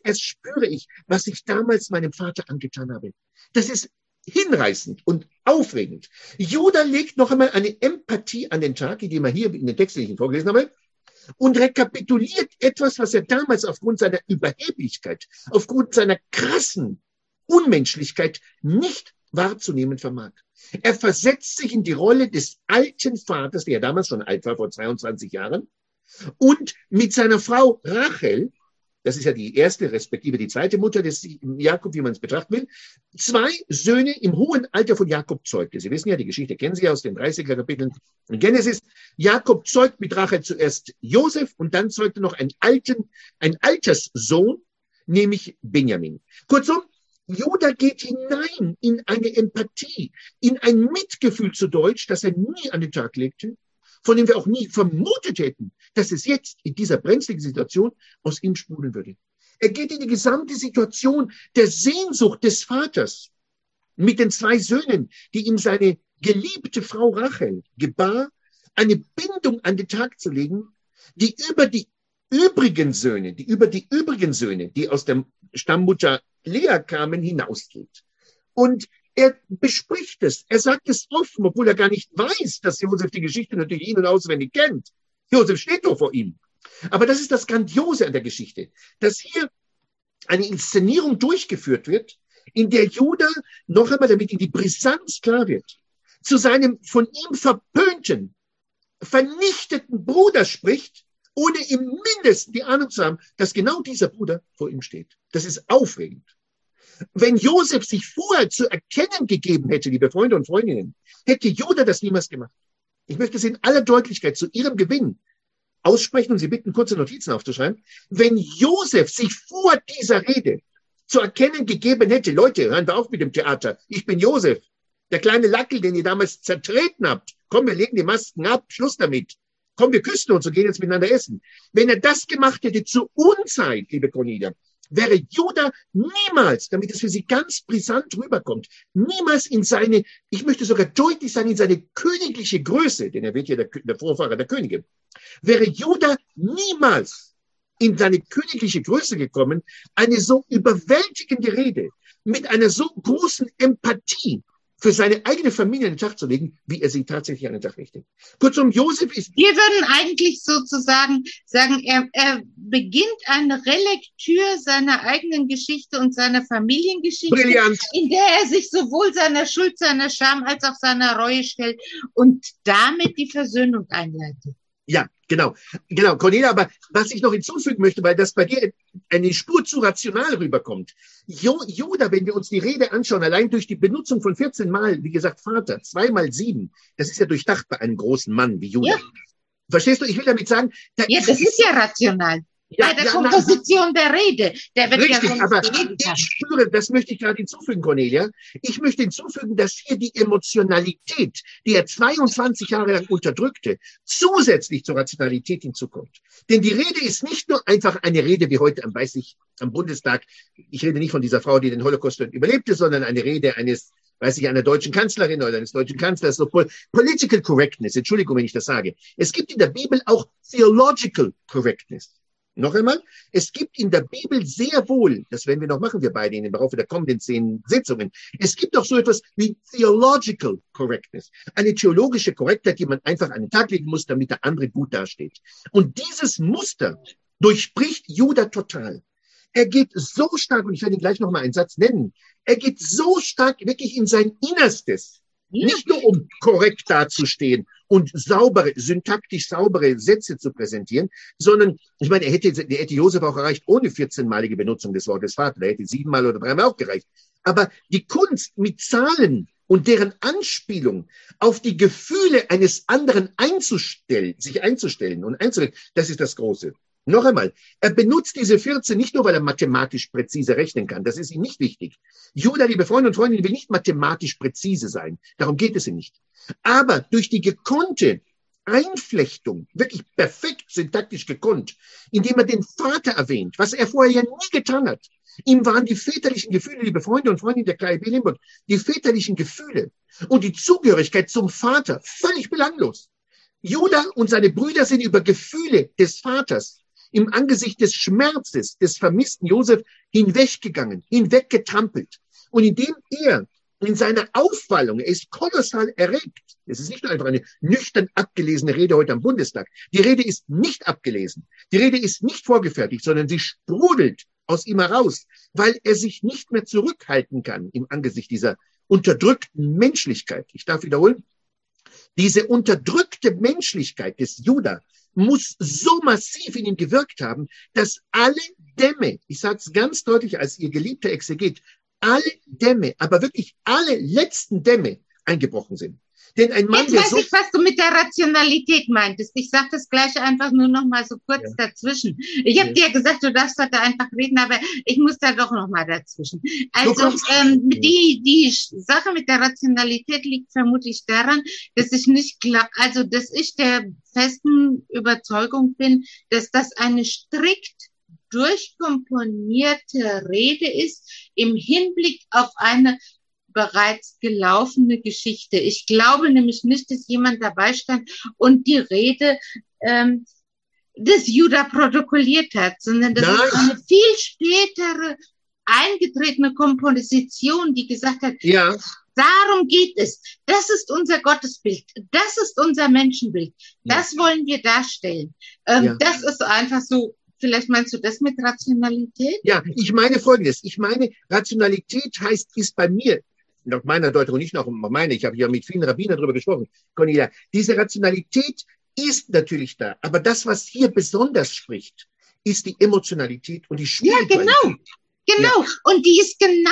was ich damals meinem Vater angetan habe. Das ist hinreißend und aufregend. Juda legt noch einmal eine Empathie an den Tag, die wir hier in den Text, den ich Ihnen vorgelesen habe, und rekapituliert etwas, was er damals aufgrund seiner Überheblichkeit, aufgrund seiner krassen Unmenschlichkeit nicht wahrzunehmen vermag. Er versetzt sich in die Rolle des alten Vaters, der ja damals schon alt war, vor 22 Jahren, und mit seiner Frau Rachel, das ist ja die erste, respektive die zweite Mutter des Jakob, wie man es betrachten will, 2 Söhne im hohen Alter von Jakob zeugte. Sie wissen ja, die Geschichte kennen Sie ja aus den 30er Kapiteln in Genesis. Jakob zeugt mit Rachel zuerst Josef und dann zeugte noch ein Alterssohn, nämlich Benjamin. Kurzum, Juda geht hinein in eine Empathie, in ein Mitgefühl zu Deutsch, das er nie an den Tag legte, von dem wir auch nie vermutet hätten, dass es jetzt in dieser brenzligen Situation aus ihm sprudeln würde. Er geht in die gesamte Situation der Sehnsucht des Vaters mit den 2 Söhnen, die ihm seine geliebte Frau Rachel gebar, eine Bindung an den Tag zu legen, die über die übrigen Söhne, die aus der Stammmutter Lea kamen, hinausgeht. Und er bespricht es, er sagt es offen, obwohl er gar nicht weiß, dass Josef die Geschichte natürlich in- und auswendig kennt. Josef steht doch vor ihm. Aber das ist das Grandiose an der Geschichte, dass hier eine Inszenierung durchgeführt wird, in der Juda, noch einmal damit ihm die Brisanz klar wird, zu seinem von ihm verpönten, vernichteten Bruder spricht, ohne im Mindesten die Ahnung zu haben, dass genau dieser Bruder vor ihm steht. Das ist aufregend. Wenn Josef sich vorher zu erkennen gegeben hätte, liebe Freunde und Freundinnen, hätte Juda das niemals gemacht. Ich möchte es in aller Deutlichkeit zu ihrem Gewinn aussprechen und Sie bitten, kurze Notizen aufzuschreiben. Wenn Josef sich vor dieser Rede zu erkennen gegeben hätte, Leute, hören wir auf mit dem Theater, ich bin Josef, der kleine Lackel, den ihr damals zertreten habt, komm, wir legen die Masken ab, Schluss damit. Komm, wir küssen uns und gehen jetzt miteinander essen. Wenn er das gemacht hätte zur Unzeit, liebe Cornelia, wäre Juda niemals, damit es für sie ganz brisant rüberkommt, niemals in seine, ich möchte sogar deutlich sagen, in seine königliche Größe, denn er wird ja der Vorfahrer der Könige, wäre Juda niemals in seine königliche Größe gekommen, eine so überwältigende Rede mit einer so großen Empathie für seine eigene Familie an den Tag zu legen, wie er sie tatsächlich an den Tag legte. Kurzum, Josef ist... Wir würden eigentlich sozusagen sagen, er beginnt eine Relektür seiner eigenen Geschichte und seiner Familiengeschichte, Brillant. In der er sich sowohl seiner Schuld, seiner Scham als auch seiner Reue stellt und damit die Versöhnung einleitet. Ja, genau, Cornelia, aber was ich noch hinzufügen möchte, weil das bei dir eine Spur zu rational rüberkommt. Juda, wenn wir uns die Rede anschauen, allein durch die Benutzung von 14 Mal, wie gesagt, Vater, 2 mal 7, das ist ja durchdacht bei einem großen Mann wie Juda. Ja. Verstehst du? Ich will damit sagen... Ja, das ist ja rational. Bei der Komposition der Rede. Der wird richtig, ja aber ich spüre, das möchte ich gerade hinzufügen, Cornelia. Ich möchte hinzufügen, dass hier die Emotionalität, die er 22 Jahre lang unterdrückte, zusätzlich zur Rationalität hinzukommt. Denn die Rede ist nicht nur einfach eine Rede wie heute am Bundestag. Ich rede nicht von dieser Frau, die den Holocaust überlebte, sondern eine Rede einer deutschen Kanzlerin oder eines deutschen Kanzlers, so Political Correctness, Entschuldigung, wenn ich das sage. Es gibt in der Bibel auch Theological Correctness. Noch einmal, es gibt in der Bibel sehr wohl, das werden wir noch machen, wir beide im Laufe der kommenden 10 Sitzungen, es gibt auch so etwas wie Theological Correctness, eine theologische Korrektheit, die man einfach an den Tag legen muss, damit der andere gut dasteht. Und dieses Muster durchbricht Juda total. Er geht so stark, und ich werde gleich noch mal einen Satz nennen, er geht so stark wirklich in sein Innerstes, nicht nur um korrekt dazustehen und syntaktisch saubere Sätze zu präsentieren, sondern, ich meine, er hätte Josef auch erreicht ohne 14-malige Benutzung des Wortes Vater, er hätte 7-mal oder 3-mal auch gereicht. Aber die Kunst mit Zahlen und deren Anspielung auf die Gefühle eines anderen sich einzustellen und einzureden, das ist das Große. Noch einmal, er benutzt diese 14 nicht nur, weil er mathematisch präzise rechnen kann. Das ist ihm nicht wichtig. Juda, liebe Freunde und Freundinnen, will nicht mathematisch präzise sein. Darum geht es ihm nicht. Aber durch die gekonnte Einflechtung, wirklich perfekt syntaktisch gekonnt, indem er den Vater erwähnt, was er vorher ja nie getan hat. Ihm waren die väterlichen Gefühle, liebe Freunde und Freundinnen der KIB Limburg, die väterlichen Gefühle und die Zugehörigkeit zum Vater völlig belanglos. Juda und seine Brüder sind über Gefühle des Vaters im Angesicht des Schmerzes des vermissten Josef hinweggegangen, hinweggetampelt. Und indem er in seiner Aufwallung, er ist kolossal erregt. Es ist nicht nur einfach eine nüchtern abgelesene Rede heute am Bundestag. Die Rede ist nicht abgelesen. Die Rede ist nicht vorgefertigt, sondern sie sprudelt aus ihm heraus, weil er sich nicht mehr zurückhalten kann im Angesicht dieser unterdrückten Menschlichkeit. Ich darf wiederholen, diese unterdrückte Menschlichkeit des Juda muss so massiv in ihm gewirkt haben, dass alle Dämme, ich sage es ganz deutlich als ihr geliebter Exeget, alle Dämme, aber wirklich alle letzten Dämme eingebrochen sind. Denn ein Mann, Jetzt weiß ich, was du mit der Rationalität meintest. Ich sage das Gleiche einfach nur noch mal so kurz dazwischen. Ich habe dir ja gesagt, du darfst heute einfach reden, aber ich muss da doch noch mal dazwischen. Also die Sache mit der Rationalität liegt vermutlich daran, dass ich nicht dass ich der festen Überzeugung bin, dass das eine strikt durchkomponierte Rede ist im Hinblick auf eine bereits gelaufene Geschichte. Ich glaube nämlich nicht, dass jemand dabei stand und die Rede des Judah protokolliert hat, sondern das ist eine viel spätere eingetretene Komposition, die gesagt hat, darum geht es. Das ist unser Gottesbild. Das ist unser Menschenbild. Das wollen wir darstellen. Das ist einfach so. Vielleicht meinst du das mit Rationalität? Ja, ich meine Folgendes. Ich meine, Rationalität ist bei mir, nach meiner Deutung, nicht nach meiner, ich habe ja mit vielen Rabbinern darüber gesprochen, Cornelia, diese Rationalität ist natürlich da. Aber das, was hier besonders spricht, ist die Emotionalität und die Spiritualität. Ja, genau. Und die ist genau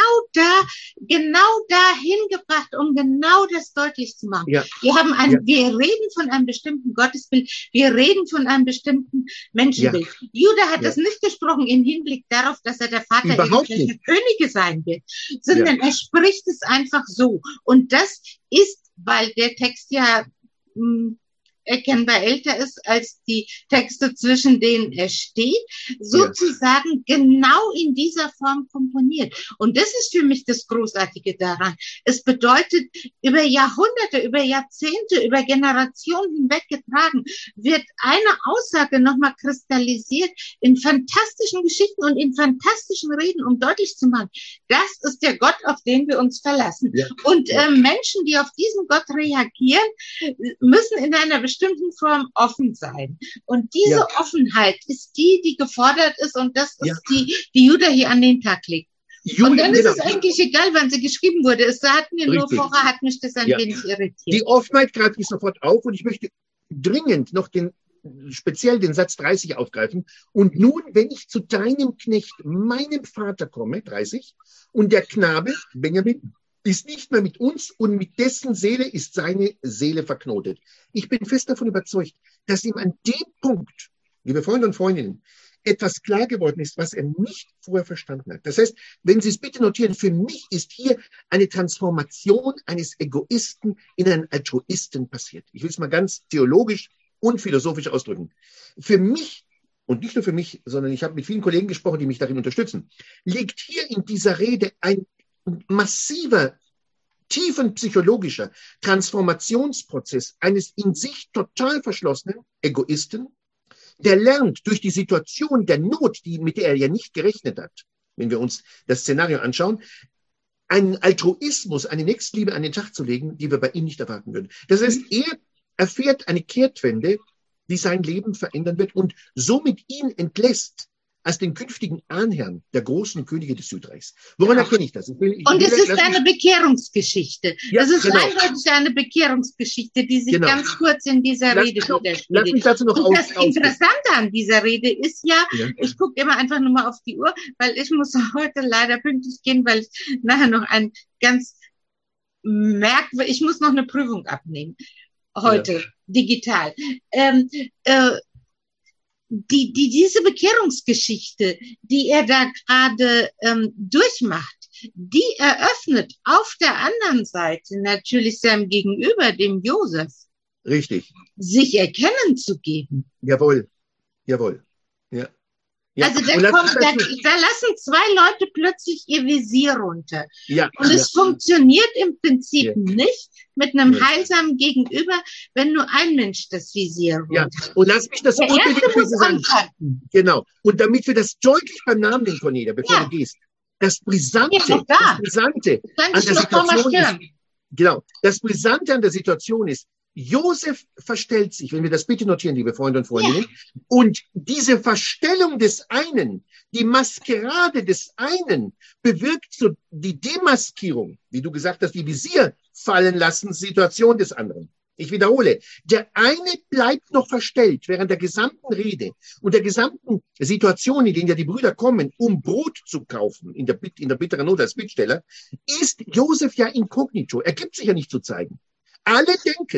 da hingebracht, um genau das deutlich zu machen. Ja. Wir reden von einem bestimmten Gottesbild, wir reden von einem bestimmten Menschenbild. Ja. Judah hat das nicht gesprochen im Hinblick darauf, dass er der Vater irgendwelcher Könige sein wird, sondern er spricht es einfach so. Und das ist, weil der Text ja erkennbar älter ist als die Texte, zwischen denen er steht, sozusagen genau in dieser Form komponiert. Und das ist für mich das Großartige daran. Es bedeutet, über Jahrhunderte, über Jahrzehnte, über Generationen hinweg getragen, wird eine Aussage nochmal kristallisiert in fantastischen Geschichten und in fantastischen Reden, um deutlich zu machen, das ist der Gott, auf den wir uns verlassen. Ja. Und Menschen, die auf diesen Gott reagieren, müssen in einer bestimmten Form offen sein. Und diese Offenheit ist die gefordert ist, und das ist die Judah hier an den Tag legt. Und dann ist es eigentlich egal, wann sie geschrieben wurde. Es hat mir nur vorher, hat mich das ein wenig irritiert. Die Offenheit greift mich sofort auf, und ich möchte dringend noch speziell den Satz 30 aufgreifen. Und nun, wenn ich zu deinem Knecht, meinem Vater komme, 30, und der Knabe, Benjamin, ist nicht mehr mit uns, und mit dessen Seele ist seine Seele verknotet. Ich bin fest davon überzeugt, dass ihm an dem Punkt, liebe Freunde und Freundinnen, etwas klar geworden ist, was er nicht vorher verstanden hat. Das heißt, wenn Sie es bitte notieren, für mich ist hier eine Transformation eines Egoisten in einen Altruisten passiert. Ich will es mal ganz theologisch und philosophisch ausdrücken. Für mich, und nicht nur für mich, sondern ich habe mit vielen Kollegen gesprochen, die mich darin unterstützen, liegt hier in dieser Rede ein massiver, tiefenpsychologischer Transformationsprozess eines in sich total verschlossenen Egoisten, der lernt durch die Situation der Not, mit der er ja nicht gerechnet hat, wenn wir uns das Szenario anschauen, einen Altruismus, eine Nächstenliebe an den Tag zu legen, die wir bei ihm nicht erwarten würden. Das heißt, er erfährt eine Kehrtwende, die sein Leben verändern wird und somit ihn entlässt als den künftigen Ahnherrn der großen Könige des Südreichs. Woran erkenne ich das? Und es ist eine Bekehrungsgeschichte. Es ist eindeutig eine Bekehrungsgeschichte, die sich ganz kurz in dieser Rede widerspiegelt. Lass mich dazu noch Und das Interessante an dieser Rede ist ich gucke immer einfach nur mal auf die Uhr, weil ich muss heute leider pünktlich gehen, weil ich nachher noch ein ganz ich muss noch eine Prüfung abnehmen. Heute, digital. Diese Bekehrungsgeschichte, die er da gerade durchmacht, die eröffnet auf der anderen Seite natürlich seinem Gegenüber, dem Josef, richtig, sich erkennen zu geben. Jawohl. Ja. Also da lassen zwei Leute plötzlich ihr Visier runter. Und es funktioniert im Prinzip nicht mit einem heilsamen Gegenüber, wenn nur ein Mensch das Visier runter. Und lass mich das unbedingt sagen. Genau. Und damit wir das deutlich beim Namen nennen, Cornelia, bevor du gehst, das Brisante an der Situation ist, Josef verstellt sich, wenn wir das bitte notieren, liebe Freunde und Freundinnen, und diese Verstellung des einen, die Maskerade des einen, bewirkt so die Demaskierung, wie du gesagt hast, die Visier fallen lassen, Situation des anderen. Ich wiederhole, der eine bleibt noch verstellt während der gesamten Rede und der gesamten Situation, in der die Brüder kommen, um Brot zu kaufen, in der bitteren Not als Bittsteller, ist Josef ja inkognito. Er gibt sich ja nicht zu zeigen. Alle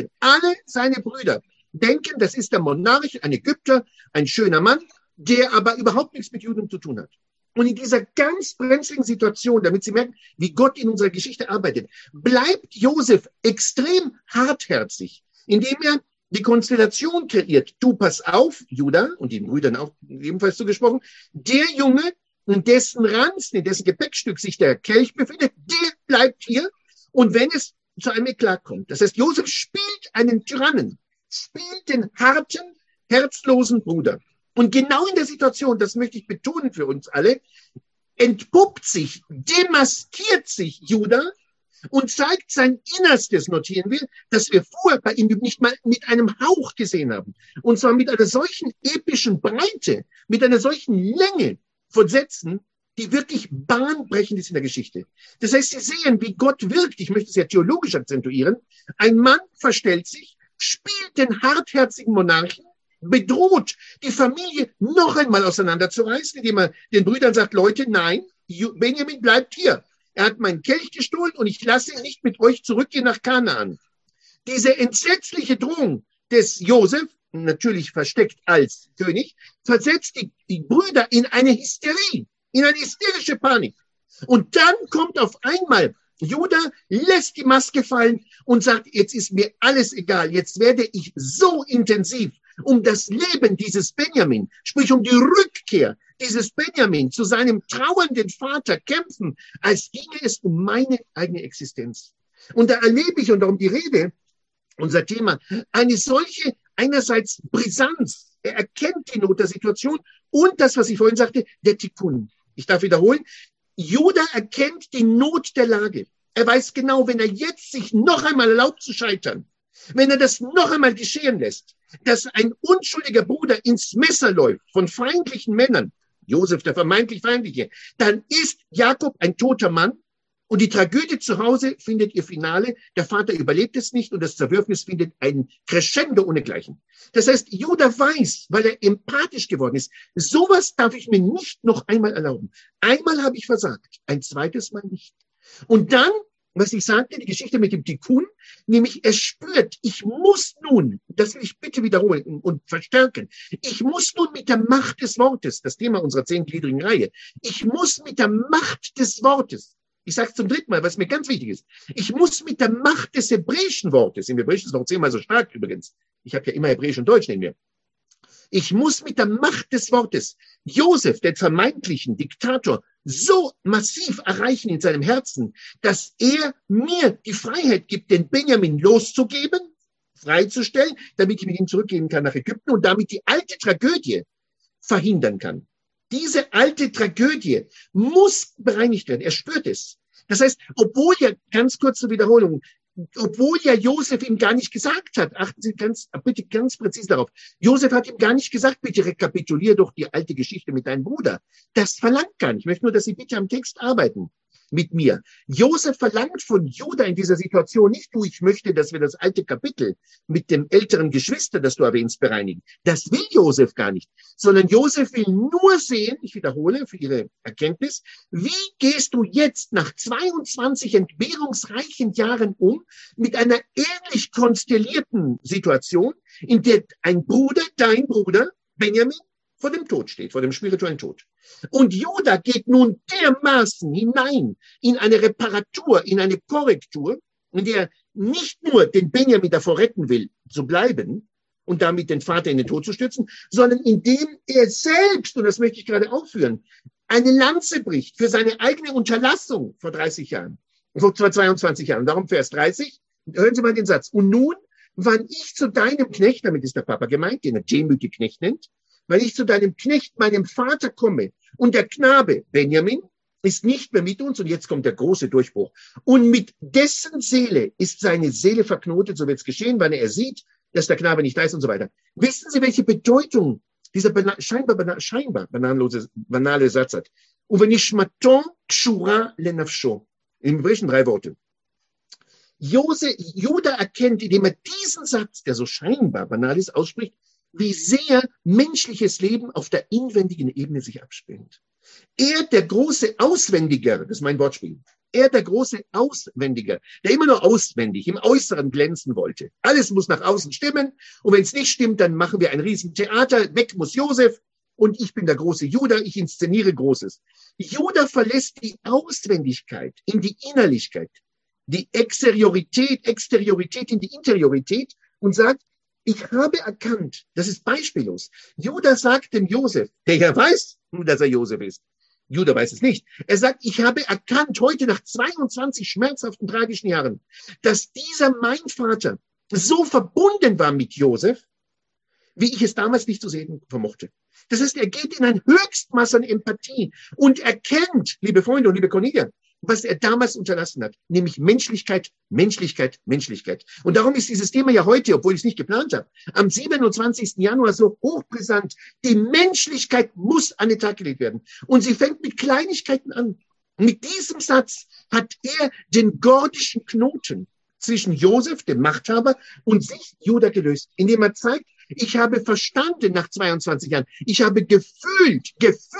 seine Brüder denken, das ist der Monarch, ein Ägypter, ein schöner Mann, der aber überhaupt nichts mit Juden zu tun hat. Und in dieser ganz brenzligen Situation, damit Sie merken, wie Gott in unserer Geschichte arbeitet, bleibt Josef extrem hartherzig, indem er die Konstellation kreiert. Du pass auf, Judah, und den Brüdern auch ebenfalls zugesprochen, der Junge, in dessen Ranzen, in dessen Gepäckstück sich der Kelch befindet, der bleibt hier. Und wenn es zu einem Eklat kommt, das heißt, Josef spielt einen Tyrannen, spielt den harten, herzlosen Bruder. Und genau in der Situation, das möchte ich betonen für uns alle, entpuppt sich, demaskiert sich Judah und zeigt sein Innerstes, notieren wir, das wir vorher bei ihm nicht mal mit einem Hauch gesehen haben. Und zwar mit einer solchen epischen Breite, mit einer solchen Länge von Sätzen, die wirklich bahnbrechend ist in der Geschichte. Das heißt, Sie sehen, wie Gott wirkt. Ich möchte es ja theologisch akzentuieren. Ein Mann verstellt sich, spielt den hartherzigen Monarchen, bedroht die Familie noch einmal auseinanderzureißen, indem er den Brüdern sagt, Leute, nein, Benjamin bleibt hier. Er hat meinen Kelch gestohlen und ich lasse ihn nicht mit euch zurückgehen nach Kanaan. Diese entsetzliche Drohung des Josef, natürlich versteckt als König, versetzt die Brüder in eine Hysterie, in eine hysterische Panik. Und dann kommt auf einmal Judah, lässt die Maske fallen und sagt, jetzt ist mir alles egal, jetzt werde ich so intensiv um das Leben dieses Benjamin, sprich um die Rückkehr dieses Benjamin zu seinem trauernden Vater kämpfen, als ginge es um meine eigene Existenz. Und da erlebe ich, und darum die Rede, unser Thema, eine solche einerseits Brisanz. Er erkennt die Not der Situation und das, was ich vorhin sagte, der Tikkun. Ich darf wiederholen, Judah erkennt die Not der Lage. Er weiß genau, wenn er jetzt sich noch einmal erlaubt zu scheitern, wenn er das noch einmal geschehen lässt, dass ein unschuldiger Bruder ins Messer läuft von feindlichen Männern, Josef der vermeintlich Feindliche, dann ist Jakob ein toter Mann und die Tragödie zu Hause findet ihr Finale. Der Vater überlebt es nicht und das Zerwürfnis findet ein Crescendo ohnegleichen. Das heißt, Judah weiß, weil er empathisch geworden ist, sowas darf ich mir nicht noch einmal erlauben. Einmal habe ich versagt, ein zweites Mal nicht. Und dann, was ich sagte, die Geschichte mit dem Tikkun, nämlich er spürt, ich muss nun, das will ich bitte wiederholen und verstärken, ich muss nun mit der Macht des Wortes, das Thema unserer 10-gliedrigen Reihe, ich muss mit der Macht des Wortes, ich sage es zum dritten Mal, was mir ganz wichtig ist, ich muss mit der Macht des hebräischen Wortes, im Hebräischen ist es noch 10-mal so stark übrigens, ich habe ja immer Hebräisch und Deutsch neben mir, ich muss mit der Macht des Wortes Josef, den vermeintlichen Diktator, so massiv erreichen in seinem Herzen, dass er mir die Freiheit gibt, den Benjamin loszugeben, freizustellen, damit ich mit ihm zurückgehen kann nach Ägypten und damit die alte Tragödie verhindern kann. Diese alte Tragödie muss bereinigt werden. Er spürt es. Das heißt, obwohl ja, ganz kurz zur Wiederholung, obwohl ja Josef ihm gar nicht gesagt hat, achten Sie bitte ganz präzise darauf, Josef hat ihm gar nicht gesagt, bitte rekapitulier doch die alte Geschichte mit deinem Bruder. Das verlangt gar nicht. Ich möchte nur, dass Sie bitte am Text arbeiten mit mir. Josef verlangt von Judah in dieser Situation nicht, du, ich möchte, dass wir das alte Kapitel mit dem älteren Geschwister, das du erwähnst, bereinigen. Das will Josef gar nicht, sondern Josef will nur sehen, ich wiederhole für Ihre Erkenntnis, wie gehst du jetzt nach 22 entbehrungsreichen Jahren um mit einer ähnlich konstellierten Situation, in der ein Bruder, dein Bruder, Benjamin, vor dem Tod steht, vor dem spirituellen Tod. Und Judah geht nun dermaßen hinein in eine Reparatur, in eine Korrektur, in der er nicht nur den Benjamin davor retten will, zu bleiben und damit den Vater in den Tod zu stürzen, sondern indem er selbst, und das möchte ich gerade aufführen, eine Lanze bricht für seine eigene Unterlassung vor 30 Jahren, vor 22 Jahren. Darum Vers 30, hören Sie mal den Satz. Und nun, wann ich zu deinem Knecht, damit ist der Papa gemeint, den er demütig Knecht nennt, weil ich zu deinem Knecht, meinem Vater komme und der Knabe, Benjamin, ist nicht mehr mit uns und jetzt kommt der große Durchbruch. Und mit dessen Seele ist seine Seele verknotet, so wird es geschehen, weil er sieht, dass der Knabe nicht da ist und so weiter. Wissen Sie, welche Bedeutung dieser scheinbar banale Satz hat? Uvenishmaton kshura lenafsho. Im Hebräischen 3 Worte. Judah erkennt, indem er diesen Satz, der so scheinbar banal ist, ausspricht, wie sehr menschliches Leben auf der inwendigen Ebene sich abspielt. Er, der große Auswendiger, das ist mein Wortspiel, er, der große Auswendiger, der immer nur auswendig im Äußeren glänzen wollte. Alles muss nach außen stimmen und wenn es nicht stimmt, dann machen wir ein Riesentheater, weg muss Josef und ich bin der große Juda, ich inszeniere Großes. Juda verlässt die Auswendigkeit in die Innerlichkeit, die Exteriorität in die Interiorität und sagt, ich habe erkannt, das ist beispiellos. Juda sagt dem Josef, der ja weiß, dass er Josef ist, Juda weiß es nicht. Er sagt, ich habe erkannt heute nach 22 schmerzhaften, tragischen Jahren, dass dieser mein Vater so verbunden war mit Josef, wie ich es damals nicht zu sehen vermochte. Das heißt, er geht in ein Höchstmaß an Empathie und erkennt, liebe Freunde und liebe Cornelia, was er damals unterlassen hat, nämlich Menschlichkeit. Und darum ist dieses Thema ja heute, obwohl ich es nicht geplant habe, am 27. Januar so hochbrisant. Die Menschlichkeit muss an den Tag gelegt werden. Und sie fängt mit Kleinigkeiten an. Mit diesem Satz hat er den gordischen Knoten zwischen Josef, dem Machthaber, und sich, Juda, gelöst, indem er zeigt, ich habe verstanden nach 22 Jahren, ich habe gefühlt,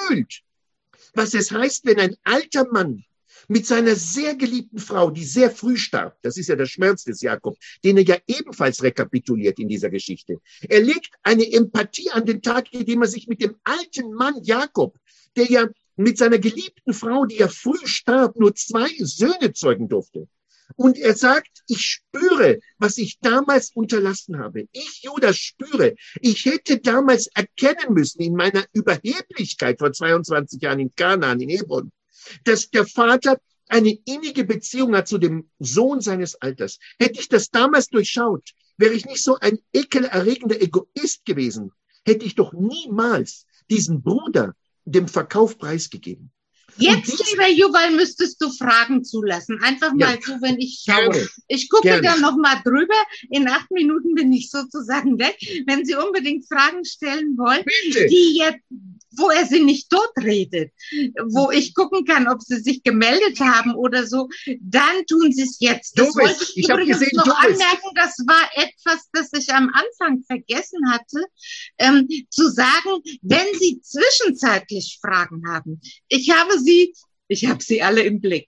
was es heißt, wenn ein alter Mann mit seiner sehr geliebten Frau, die sehr früh starb, das ist ja der Schmerz des Jakob, den er ja ebenfalls rekapituliert in dieser Geschichte. Er legt eine Empathie an den Tag, indem er sich mit dem alten Mann Jakob, der ja mit seiner geliebten Frau, die ja früh starb, nur 2 Söhne zeugen durfte. Und er sagt, ich spüre, was ich damals unterlassen habe. Ich, Judas, spüre, ich hätte damals erkennen müssen in meiner Überheblichkeit vor 22 Jahren in Kanaan, in Hebron, dass der Vater eine innige Beziehung hat zu dem Sohn seines Alters. Hätte ich das damals durchschaut, wäre ich nicht so ein ekelerregender Egoist gewesen, hätte ich doch niemals diesen Bruder dem Verkauf preisgegeben. Jetzt, lieber Yuval, müsstest du Fragen zulassen. Einfach mal so, wenn ich schaue. Gerne. Ich gucke dann noch mal drüber. In 8 Minuten bin ich sozusagen weg. Wenn Sie unbedingt Fragen stellen wollen, die jetzt, wo er sie nicht totredet, wo ich gucken kann, ob sie sich gemeldet haben oder so, dann tun sie es jetzt. Das wollte ich übrigens noch anmerken. Das war etwas, das ich am Anfang vergessen hatte, zu sagen, wenn Sie zwischenzeitlich Fragen haben. Ich habe sie alle im Blick.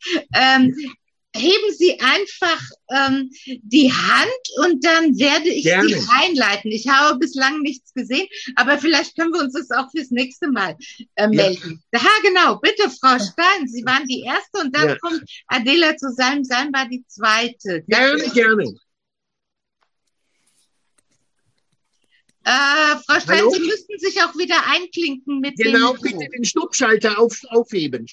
Heben Sie einfach die Hand und dann werde ich Sie einleiten. Ich habe bislang nichts gesehen, aber vielleicht können wir uns das auch fürs nächste Mal melden. Ja, genau. Bitte, Frau Stein, Sie waren die Erste und dann kommt Adela zu Salm. Salm war die Zweite. Gerne. Frau Stein, hallo? Sie müssten sich auch wieder einklinken mit dem Mikro. Bitte den Stummschalter aufheben.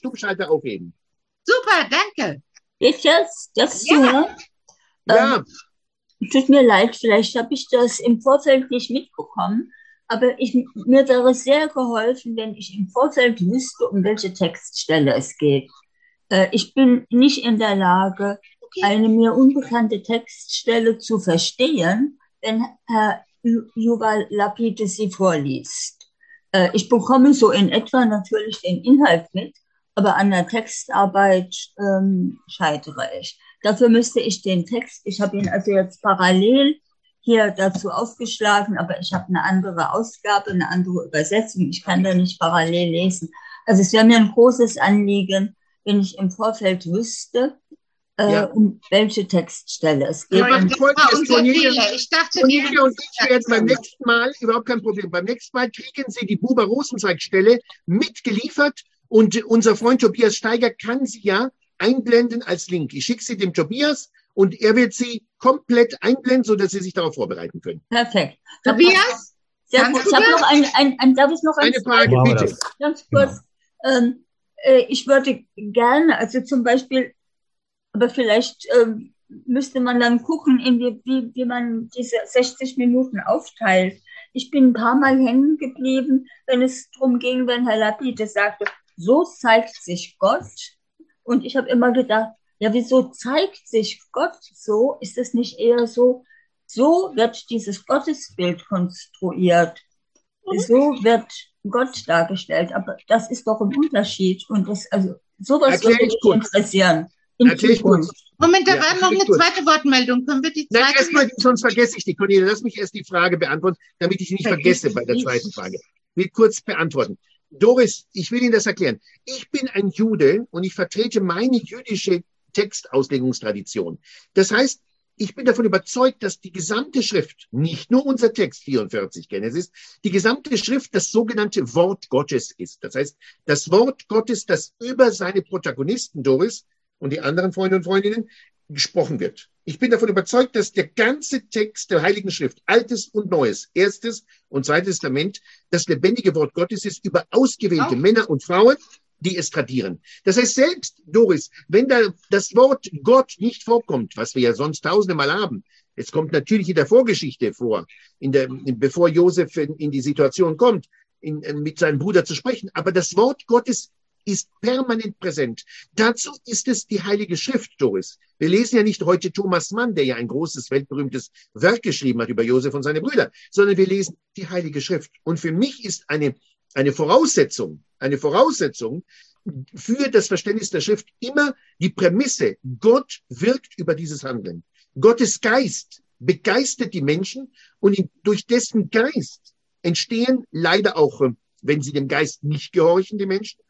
Super, danke. Ist das zu hören? Ja. Tut mir leid, vielleicht habe ich das im Vorfeld nicht mitbekommen, aber mir wäre sehr geholfen, wenn ich im Vorfeld wüsste, um welche Textstelle es geht. Ich bin nicht in der Lage, eine mir unbekannte Textstelle zu verstehen, wenn Herr Yuval Lapide sie vorliest. Ich bekomme so in etwa natürlich den Inhalt mit, aber an der Textarbeit scheitere ich. Dafür müsste ich den Text, ich habe ihn also jetzt parallel hier dazu aufgeschlagen, aber ich habe eine andere Ausgabe, eine andere Übersetzung. Ich kann da nicht parallel lesen. Also es wäre mir ein großes Anliegen, wenn ich im Vorfeld wüsste, um welche Textstelle es geht. Cornelia und ich werden beim nächsten Mal, überhaupt kein Problem, beim nächsten Mal kriegen Sie die Buber Rosenzweig-Stelle mitgeliefert und unser Freund Tobias Steiger kann sie ja einblenden als Link. Ich schicke sie dem Tobias und er wird sie komplett einblenden, sodass Sie sich darauf vorbereiten können. Perfekt. Tobias? Ich habe noch darf ich noch eine Frage, bitte. Ganz kurz. Ich würde gerne, also zum Beispiel, aber vielleicht müsste man dann gucken, wie man diese 60 Minuten aufteilt. Ich bin ein paar Mal hängen geblieben, wenn es darum ging, wenn Herr Lapide sagte, so zeigt sich Gott. Und ich habe immer gedacht, ja, wieso zeigt sich Gott so? Ist es nicht eher so wird dieses Gottesbild konstruiert. So wird Gott dargestellt. Aber das ist doch ein Unterschied. Und sowas würde mich interessieren. Moment, da war noch eine zweite Wortmeldung. Können wir die zweite? Nein, sonst vergesse ich die. Cornelia, lass mich erst die Frage beantworten, damit ich sie nicht vergesse bei der zweiten Frage. Ich will kurz beantworten. Doris, ich will Ihnen das erklären. Ich bin ein Jude und ich vertrete meine jüdische Textauslegungstradition. Das heißt, ich bin davon überzeugt, dass die gesamte Schrift, nicht nur unser Text 44 Genesis, die gesamte Schrift das sogenannte Wort Gottes ist. Das heißt, das Wort Gottes, das über seine Protagonisten, Doris und die anderen Freunde und Freundinnen, gesprochen wird. Ich bin davon überzeugt, dass der ganze Text der Heiligen Schrift, Altes und Neues, Erstes und Zweites Testament, das lebendige Wort Gottes ist über ausgewählte Männer und Frauen, die es tradieren. Das heißt, selbst, Doris, wenn da das Wort Gott nicht vorkommt, was wir ja sonst tausende Mal haben, es kommt natürlich in der Vorgeschichte vor, bevor Josef in die Situation kommt, mit seinem Bruder zu sprechen, aber das Wort Gottes ist permanent präsent. Dazu ist es die Heilige Schrift, Doris. Wir lesen ja nicht heute Thomas Mann, der ja ein großes, weltberühmtes Werk geschrieben hat über Josef und seine Brüder, sondern wir lesen die Heilige Schrift. Und für mich ist eine Voraussetzung für das Verständnis der Schrift immer die Prämisse, Gott wirkt über dieses Handeln. Gottes Geist begeistert die Menschen und durch dessen Geist entstehen leider auch, wenn sie dem Geist nicht gehorchen, die Menschen,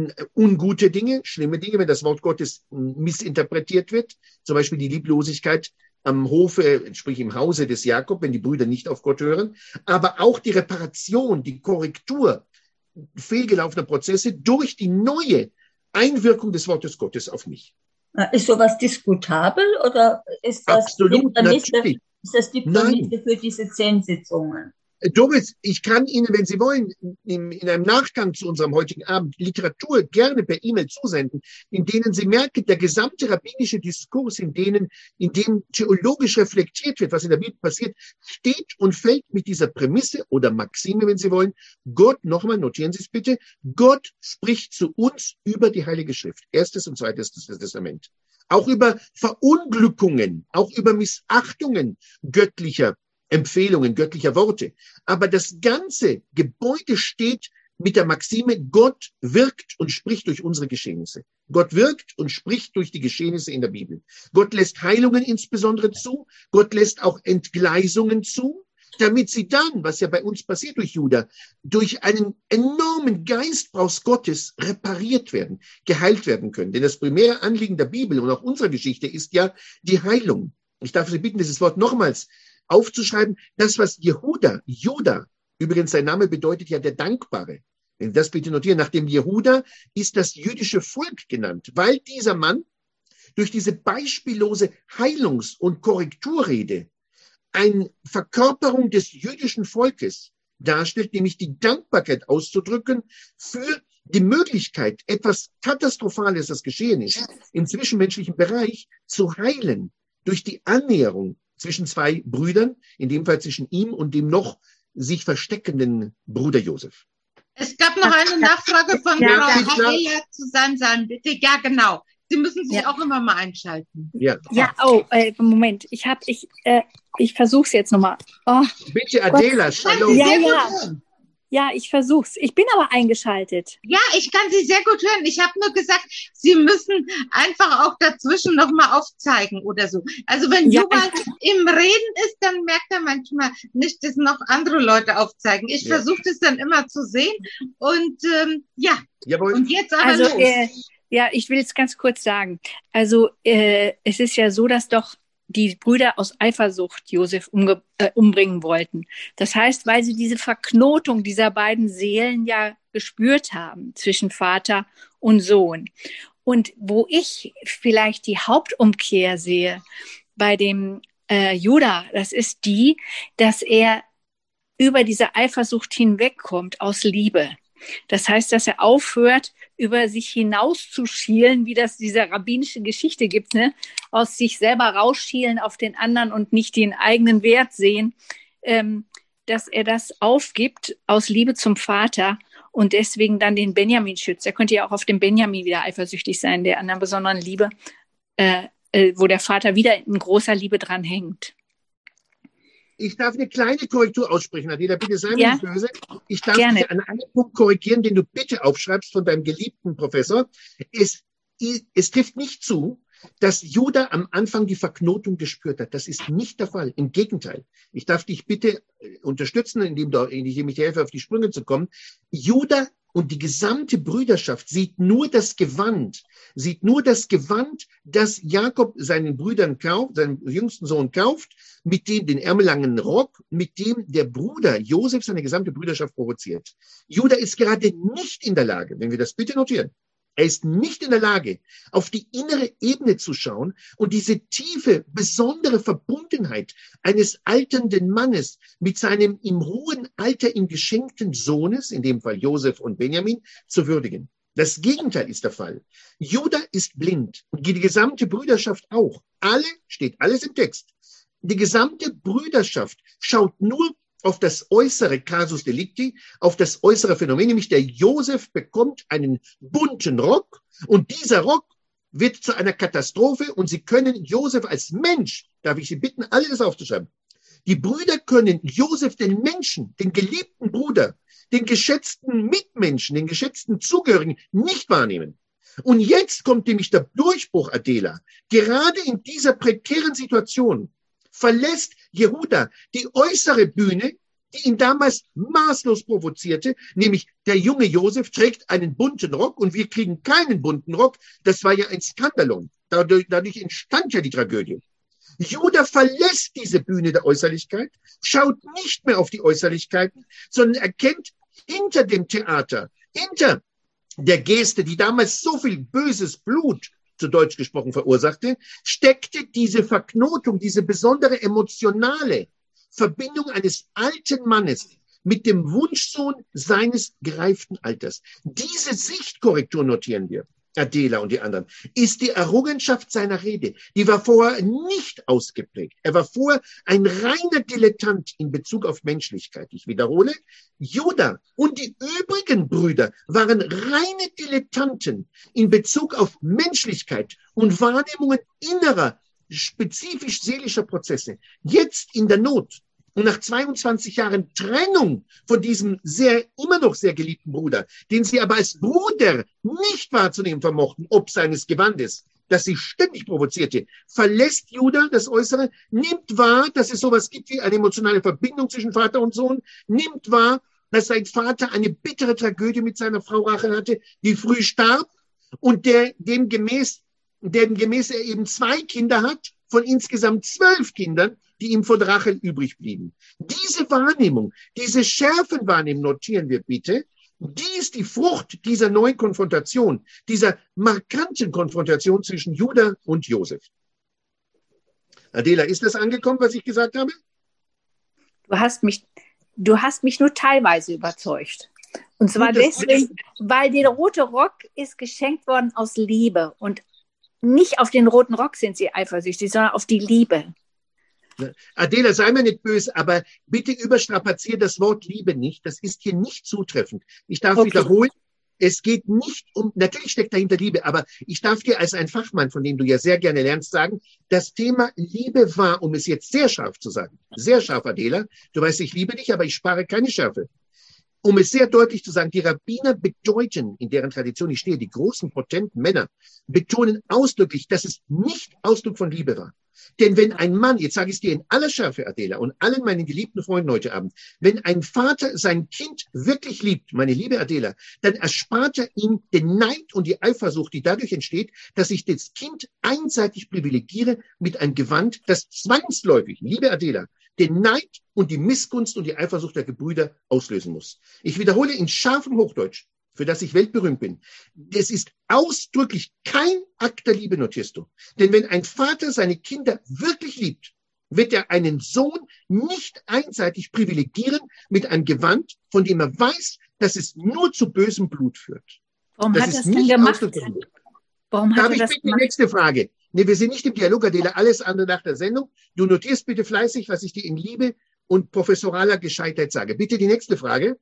ungute Dinge, schlimme Dinge, wenn das Wort Gottes missinterpretiert wird, zum Beispiel die Lieblosigkeit am Hofe, sprich im Hause des Jakob, wenn die Brüder nicht auf Gott hören, aber auch die Reparation, die Korrektur fehlgelaufener Prozesse durch die neue Einwirkung des Wortes Gottes auf mich. Ist sowas diskutabel oder ist das absolut, natürlich. Ist das die Prämisse für diese 10 Sitzungen? Doris, ich kann Ihnen, wenn Sie wollen, in einem Nachgang zu unserem heutigen Abend Literatur gerne per E-Mail zusenden, in denen Sie merken, der gesamte rabbinische Diskurs, in dem theologisch reflektiert wird, was in der Bibel passiert, steht und fällt mit dieser Prämisse oder Maxime, wenn Sie wollen. Gott, nochmal, notieren Sie es bitte, Gott spricht zu uns über die Heilige Schrift. Erstes und Zweites Testament. Auch über Verunglückungen, auch über Missachtungen göttlicher Empfehlungen, göttlicher Worte. Aber das ganze Gebäude steht mit der Maxime, Gott wirkt und spricht durch unsere Geschehnisse. Gott wirkt und spricht durch die Geschehnisse in der Bibel. Gott lässt Heilungen insbesondere zu. Gott lässt auch Entgleisungen zu, damit sie dann, was ja bei uns passiert durch Juda, durch einen enormen Geistbrauch Gottes repariert werden, geheilt werden können. Denn das primäre Anliegen der Bibel und auch unserer Geschichte ist ja die Heilung. Ich darf Sie bitten, dieses Wort nochmals aufzuschreiben, das, was Juda, übrigens sein Name bedeutet ja der Dankbare. Wenn Sie das bitte notieren, nach dem Jehuda ist das jüdische Volk genannt, weil dieser Mann durch diese beispiellose Heilungs- und Korrekturrede eine Verkörperung des jüdischen Volkes darstellt, nämlich die Dankbarkeit auszudrücken für die Möglichkeit, etwas Katastrophales, das geschehen ist, im zwischenmenschlichen Bereich zu heilen, durch die Annäherung zwischen 2 Brüdern, in dem Fall zwischen ihm und dem noch sich versteckenden Bruder Josef. Es gab noch eine Nachfrage von Frau Hageler zu sein, bitte. Ja, genau. Sie müssen sich auch immer mal einschalten. Ja, Moment. Ich versuche es jetzt nochmal. Oh, bitte, Adela, Shalom. Ja, ich versuch's. Ich bin aber eingeschaltet. Ja, ich kann Sie sehr gut hören. Ich habe nur gesagt, Sie müssen einfach auch dazwischen nochmal aufzeigen oder so. Also wenn Yuval im Reden ist, dann merkt er manchmal nicht, dass noch andere Leute aufzeigen. Ich versuche das dann immer zu sehen. Und Jawohl. Und jetzt aber los. Ich will es ganz kurz sagen. Also es ist ja so, dass doch die Brüder aus Eifersucht Josef umbringen wollten. Das heißt, weil sie diese Verknotung dieser beiden Seelen ja gespürt haben zwischen Vater und Sohn. Und wo ich vielleicht die Hauptumkehr sehe bei dem Juda, das ist die, dass er über diese Eifersucht hinwegkommt aus Liebe. Das heißt, dass er aufhört, über sich hinauszuschielen, wie das diese rabbinische Geschichte gibt, ne? Aus sich selber rausschielen auf den anderen und nicht den eigenen Wert sehen, dass er das aufgibt aus Liebe zum Vater und deswegen dann den Benjamin schützt. Er könnte ja auch auf den Benjamin wieder eifersüchtig sein, der anderen besonderen Liebe, wo der Vater wieder in großer Liebe dran hängt. Ich darf eine kleine Korrektur aussprechen, Adela, bitte sei mir nicht böse. Ich darf dich an einen Punkt korrigieren, den du bitte aufschreibst von deinem geliebten Professor. Es trifft nicht zu, dass Juda am Anfang die Verknotung gespürt hat. Das ist nicht der Fall. Im Gegenteil. Ich darf dich bitte unterstützen, indem ich dir helfe, auf die Sprünge zu kommen. Juda und die gesamte Brüderschaft sieht nur das Gewand, das Jakob seinen Brüdern kauft, seinem jüngsten Sohn kauft, mit dem den ärmellangen Rock, mit dem der Bruder Josef seine gesamte Brüderschaft provoziert. Juda ist gerade nicht in der Lage, wenn wir das bitte notieren, er ist nicht in der Lage, auf die innere Ebene zu schauen und diese tiefe, besondere Verbundenheit eines alternden Mannes mit seinem im hohen Alter ihm geschenkten Sohnes, in dem Fall Josef und Benjamin, zu würdigen. Das Gegenteil ist der Fall. Juda ist blind und die gesamte Brüderschaft auch. Steht alles im Text. Die gesamte Brüderschaft schaut nur auf das äußere Casus Delicti, auf das äußere Phänomen, nämlich der Josef bekommt einen bunten Rock und dieser Rock wird zu einer Katastrophe und Sie können Josef als Mensch, darf ich Sie bitten, alles aufzuschreiben, die Brüder können Josef, den Menschen, den geliebten Bruder, den geschätzten Mitmenschen, den geschätzten Zugehörigen nicht wahrnehmen. Und jetzt kommt nämlich der Durchbruch, Adela. Gerade in dieser prekären Situation verlässt Jehuda die äußere Bühne, die ihn damals maßlos provozierte, nämlich der junge Josef trägt einen bunten Rock und wir kriegen keinen bunten Rock. Das war ja ein Skandalon. Dadurch entstand ja die Tragödie. Juda verlässt diese Bühne der Äußerlichkeit, schaut nicht mehr auf die Äußerlichkeiten, sondern erkennt hinter dem Theater, hinter der Geste, die damals so viel böses Blut zu Deutsch gesprochen verursachte, steckte diese Verknotung, diese besondere emotionale Verbindung eines alten Mannes mit dem Wunschsohn seines gereiften Alters. Diese Sichtkorrektur notieren wir, Adela und die anderen, ist die Errungenschaft seiner Rede. Die war vorher nicht ausgeprägt. Er war vorher ein reiner Dilettant in Bezug auf Menschlichkeit. Ich wiederhole, Juda und die übrigen Brüder waren reine Dilettanten in Bezug auf Menschlichkeit und Wahrnehmungen innerer, spezifisch seelischer Prozesse. Jetzt in der Not und nach 22 Jahren Trennung von diesem immer noch sehr geliebten Bruder, den sie aber als Bruder nicht wahrzunehmen vermochten, ob seines Gewandes, das sie ständig provozierte, verlässt Juda das Äußere, nimmt wahr, dass es sowas gibt wie eine emotionale Verbindung zwischen Vater und Sohn, nimmt wahr, dass sein Vater eine bittere Tragödie mit seiner Frau Rachel hatte, die früh starb und demgemäß er eben 2 Kinder hat von insgesamt 12 Kindern, die ihm von Rachel übrig blieben. Diese Wahrnehmung, diese Schärfenwahrnehmung notieren wir bitte, die ist die Frucht dieser neuen Konfrontation, dieser markanten Konfrontation zwischen Juda und Josef. Adela, ist das angekommen, was ich gesagt habe? Du hast mich nur teilweise überzeugt. Und zwar deswegen, weil der rote Rock ist geschenkt worden aus Liebe. Und nicht auf den roten Rock sind sie eifersüchtig, sondern auf die Liebe. Adela, sei mir nicht böse, aber bitte überstrapaziere das Wort Liebe nicht. Das ist hier nicht zutreffend. Ich darf wiederholen, es geht nicht natürlich steckt dahinter Liebe, aber ich darf dir als ein Fachmann, von dem du ja sehr gerne lernst, sagen, das Thema Liebe war, um es jetzt sehr scharf zu sagen, sehr scharf, Adela, du weißt, ich liebe dich, aber ich spare keine Schärfe. Um es sehr deutlich zu sagen, die Rabbiner bedeuten, in deren Tradition ich stehe, die großen, potenten Männer, betonen ausdrücklich, dass es nicht Ausdruck von Liebe war. Denn wenn ein Mann, jetzt sage ich es dir in aller Schärfe, Adela, und allen meinen geliebten Freunden heute Abend, wenn ein Vater sein Kind wirklich liebt, meine liebe Adela, dann erspart er ihm den Neid und die Eifersucht, die dadurch entsteht, dass ich das Kind einseitig privilegiere mit einem Gewand, das zwangsläufig, liebe Adela, den Neid und die Missgunst und die Eifersucht der Gebrüder auslösen muss. Ich wiederhole in scharfem Hochdeutsch, für das ich weltberühmt bin. Das ist ausdrücklich kein Akt der Liebe, notierst du. Denn wenn ein Vater seine Kinder wirklich liebt, wird er einen Sohn nicht einseitig privilegieren mit einem Gewand, von dem er weiß, dass es nur zu bösem Blut führt. Warum hat er das denn gemacht? Warum hat er das gemacht? Die nächste Frage. Nee, wir sind nicht im Dialog, Adela, alles andere nach der Sendung. Du notierst bitte fleißig, was ich dir in Liebe und professoraler Gescheitheit sage. Bitte die nächste Frage.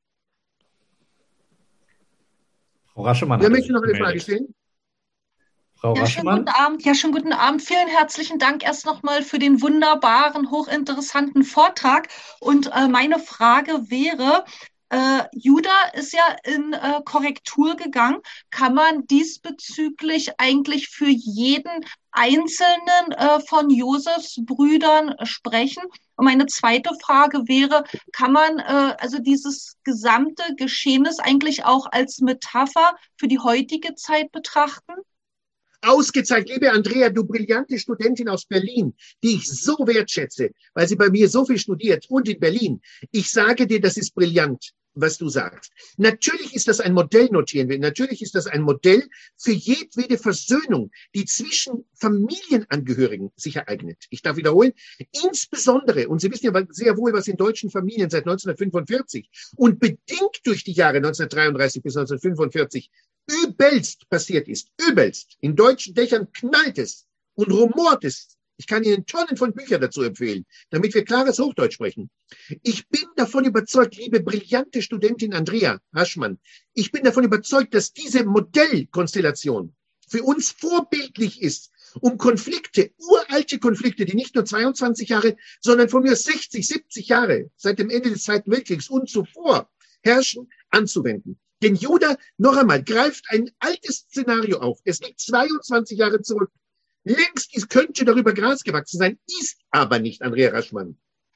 Frau Raschemann. Wer möchte noch eine Frage stellen? Frau Raschemann. Schönen guten Abend. Vielen herzlichen Dank erst nochmal für den wunderbaren, hochinteressanten Vortrag. Und meine Frage wäre, Juda ist ja in Korrektur gegangen. Kann man diesbezüglich eigentlich für jeden einzelnen von Josefs Brüdern sprechen? Und meine zweite Frage wäre, kann man also dieses gesamte Geschehnis eigentlich auch als Metapher für die heutige Zeit betrachten? Ausgezeichnet, liebe Andrea, du brillante Studentin aus Berlin, die ich so wertschätze, weil sie bei mir so viel studiert und in Berlin. Ich sage dir, das ist brillant, was du sagst. Natürlich ist das ein Modell, notieren wir. Natürlich ist das ein Modell für jedwede Versöhnung, die zwischen Familienangehörigen sich ereignet. Ich darf wiederholen, insbesondere, und Sie wissen ja sehr wohl, was in deutschen Familien seit 1945 und bedingt durch die Jahre 1933 bis 1945 übelst passiert ist. Übelst. In deutschen Dächern knallt es und rumort es. Ich kann Ihnen Tonnen von Büchern dazu empfehlen, damit wir klares Hochdeutsch sprechen. Ich bin davon überzeugt, liebe brillante Studentin Andrea Raschmann, ich bin davon überzeugt, dass diese Modellkonstellation für uns vorbildlich ist, um Konflikte, uralte Konflikte, die nicht nur 22 Jahre, sondern von mir 60, 70 Jahre seit dem Ende des Zweiten Weltkriegs und zuvor herrschen, anzuwenden. Denn Juda, noch einmal, greift ein altes Szenario auf. Es liegt 22 Jahre zurück. Längst könnte darüber Gras gewachsen sein, ist aber nicht, Andrea Raschmann.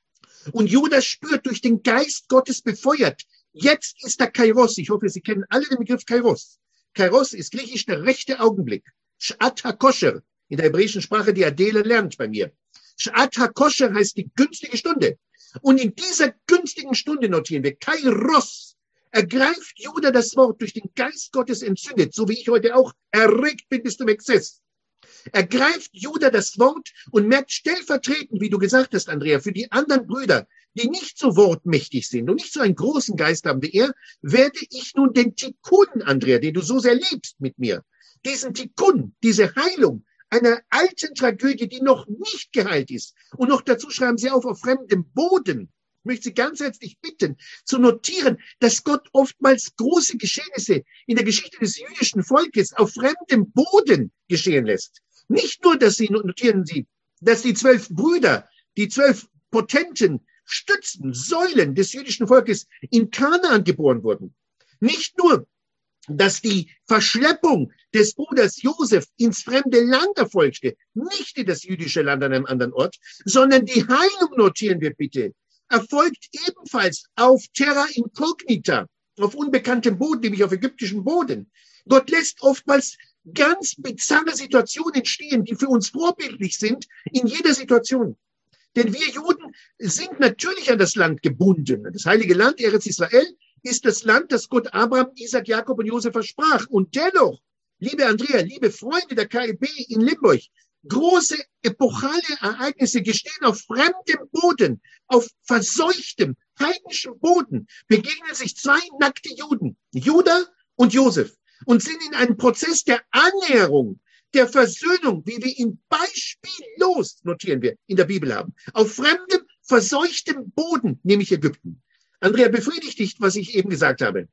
Und Juda spürt durch den Geist Gottes befeuert. Jetzt ist der Kairos. Ich hoffe, Sie kennen alle den Begriff Kairos. Kairos ist griechisch der rechte Augenblick. Sh'at HaKosher, in der hebräischen Sprache, die Adele lernt bei mir. Sh'at HaKosher heißt die günstige Stunde. Und in dieser günstigen Stunde notieren wir, Kairos, ergreift Juda das Wort durch den Geist Gottes entzündet, so wie ich heute auch erregt bin bis zum Exzess. Ergreift Juda das Wort und merkt stellvertretend, wie du gesagt hast, Andrea, für die anderen Brüder, die nicht so wortmächtig sind und nicht so einen großen Geist haben wie er, werde ich nun den Tikkun, Andrea, den du so sehr liebst mit mir, diesen Tikkun, diese Heilung einer alten Tragödie, die noch nicht geheilt ist. Und noch dazu schreiben sie auf fremdem Boden. Ich möchte Sie ganz herzlich bitten, zu notieren, dass Gott oftmals große Geschehnisse in der Geschichte des jüdischen Volkes auf fremdem Boden geschehen lässt. Nicht nur, dass Sie, notieren Sie, dass die 12 Brüder, die 12 potenten Stützen, Säulen des jüdischen Volkes in Kanaan geboren wurden. Nicht nur, dass die Verschleppung des Bruders Josef ins fremde Land erfolgte, nicht in das jüdische Land an einem anderen Ort, sondern die Heilung, notieren wir bitte, erfolgt ebenfalls auf Terra Incognita, auf unbekanntem Boden, nämlich auf ägyptischem Boden. Gott lässt oftmals ganz bizarre Situationen entstehen, die für uns vorbildlich sind in jeder Situation. Denn wir Juden sind natürlich an das Land gebunden. Das heilige Land, Eretz Israel, ist das Land, das Gott Abraham, Isaac, Jakob und Josef versprach. Und dennoch, liebe Andrea, liebe Freunde der KIB in Limburg, große epochale Ereignisse gestehen auf fremdem Boden, auf verseuchtem, heidnischem Boden, begegnen sich zwei nackte Juden, Juda und Josef, und sind in einem Prozess der Annäherung, der Versöhnung, wie wir ihn beispiellos, notieren wir, in der Bibel haben, auf fremdem, verseuchtem Boden, nämlich Ägypten. Andrea, befriedigt dich, was ich eben gesagt habe?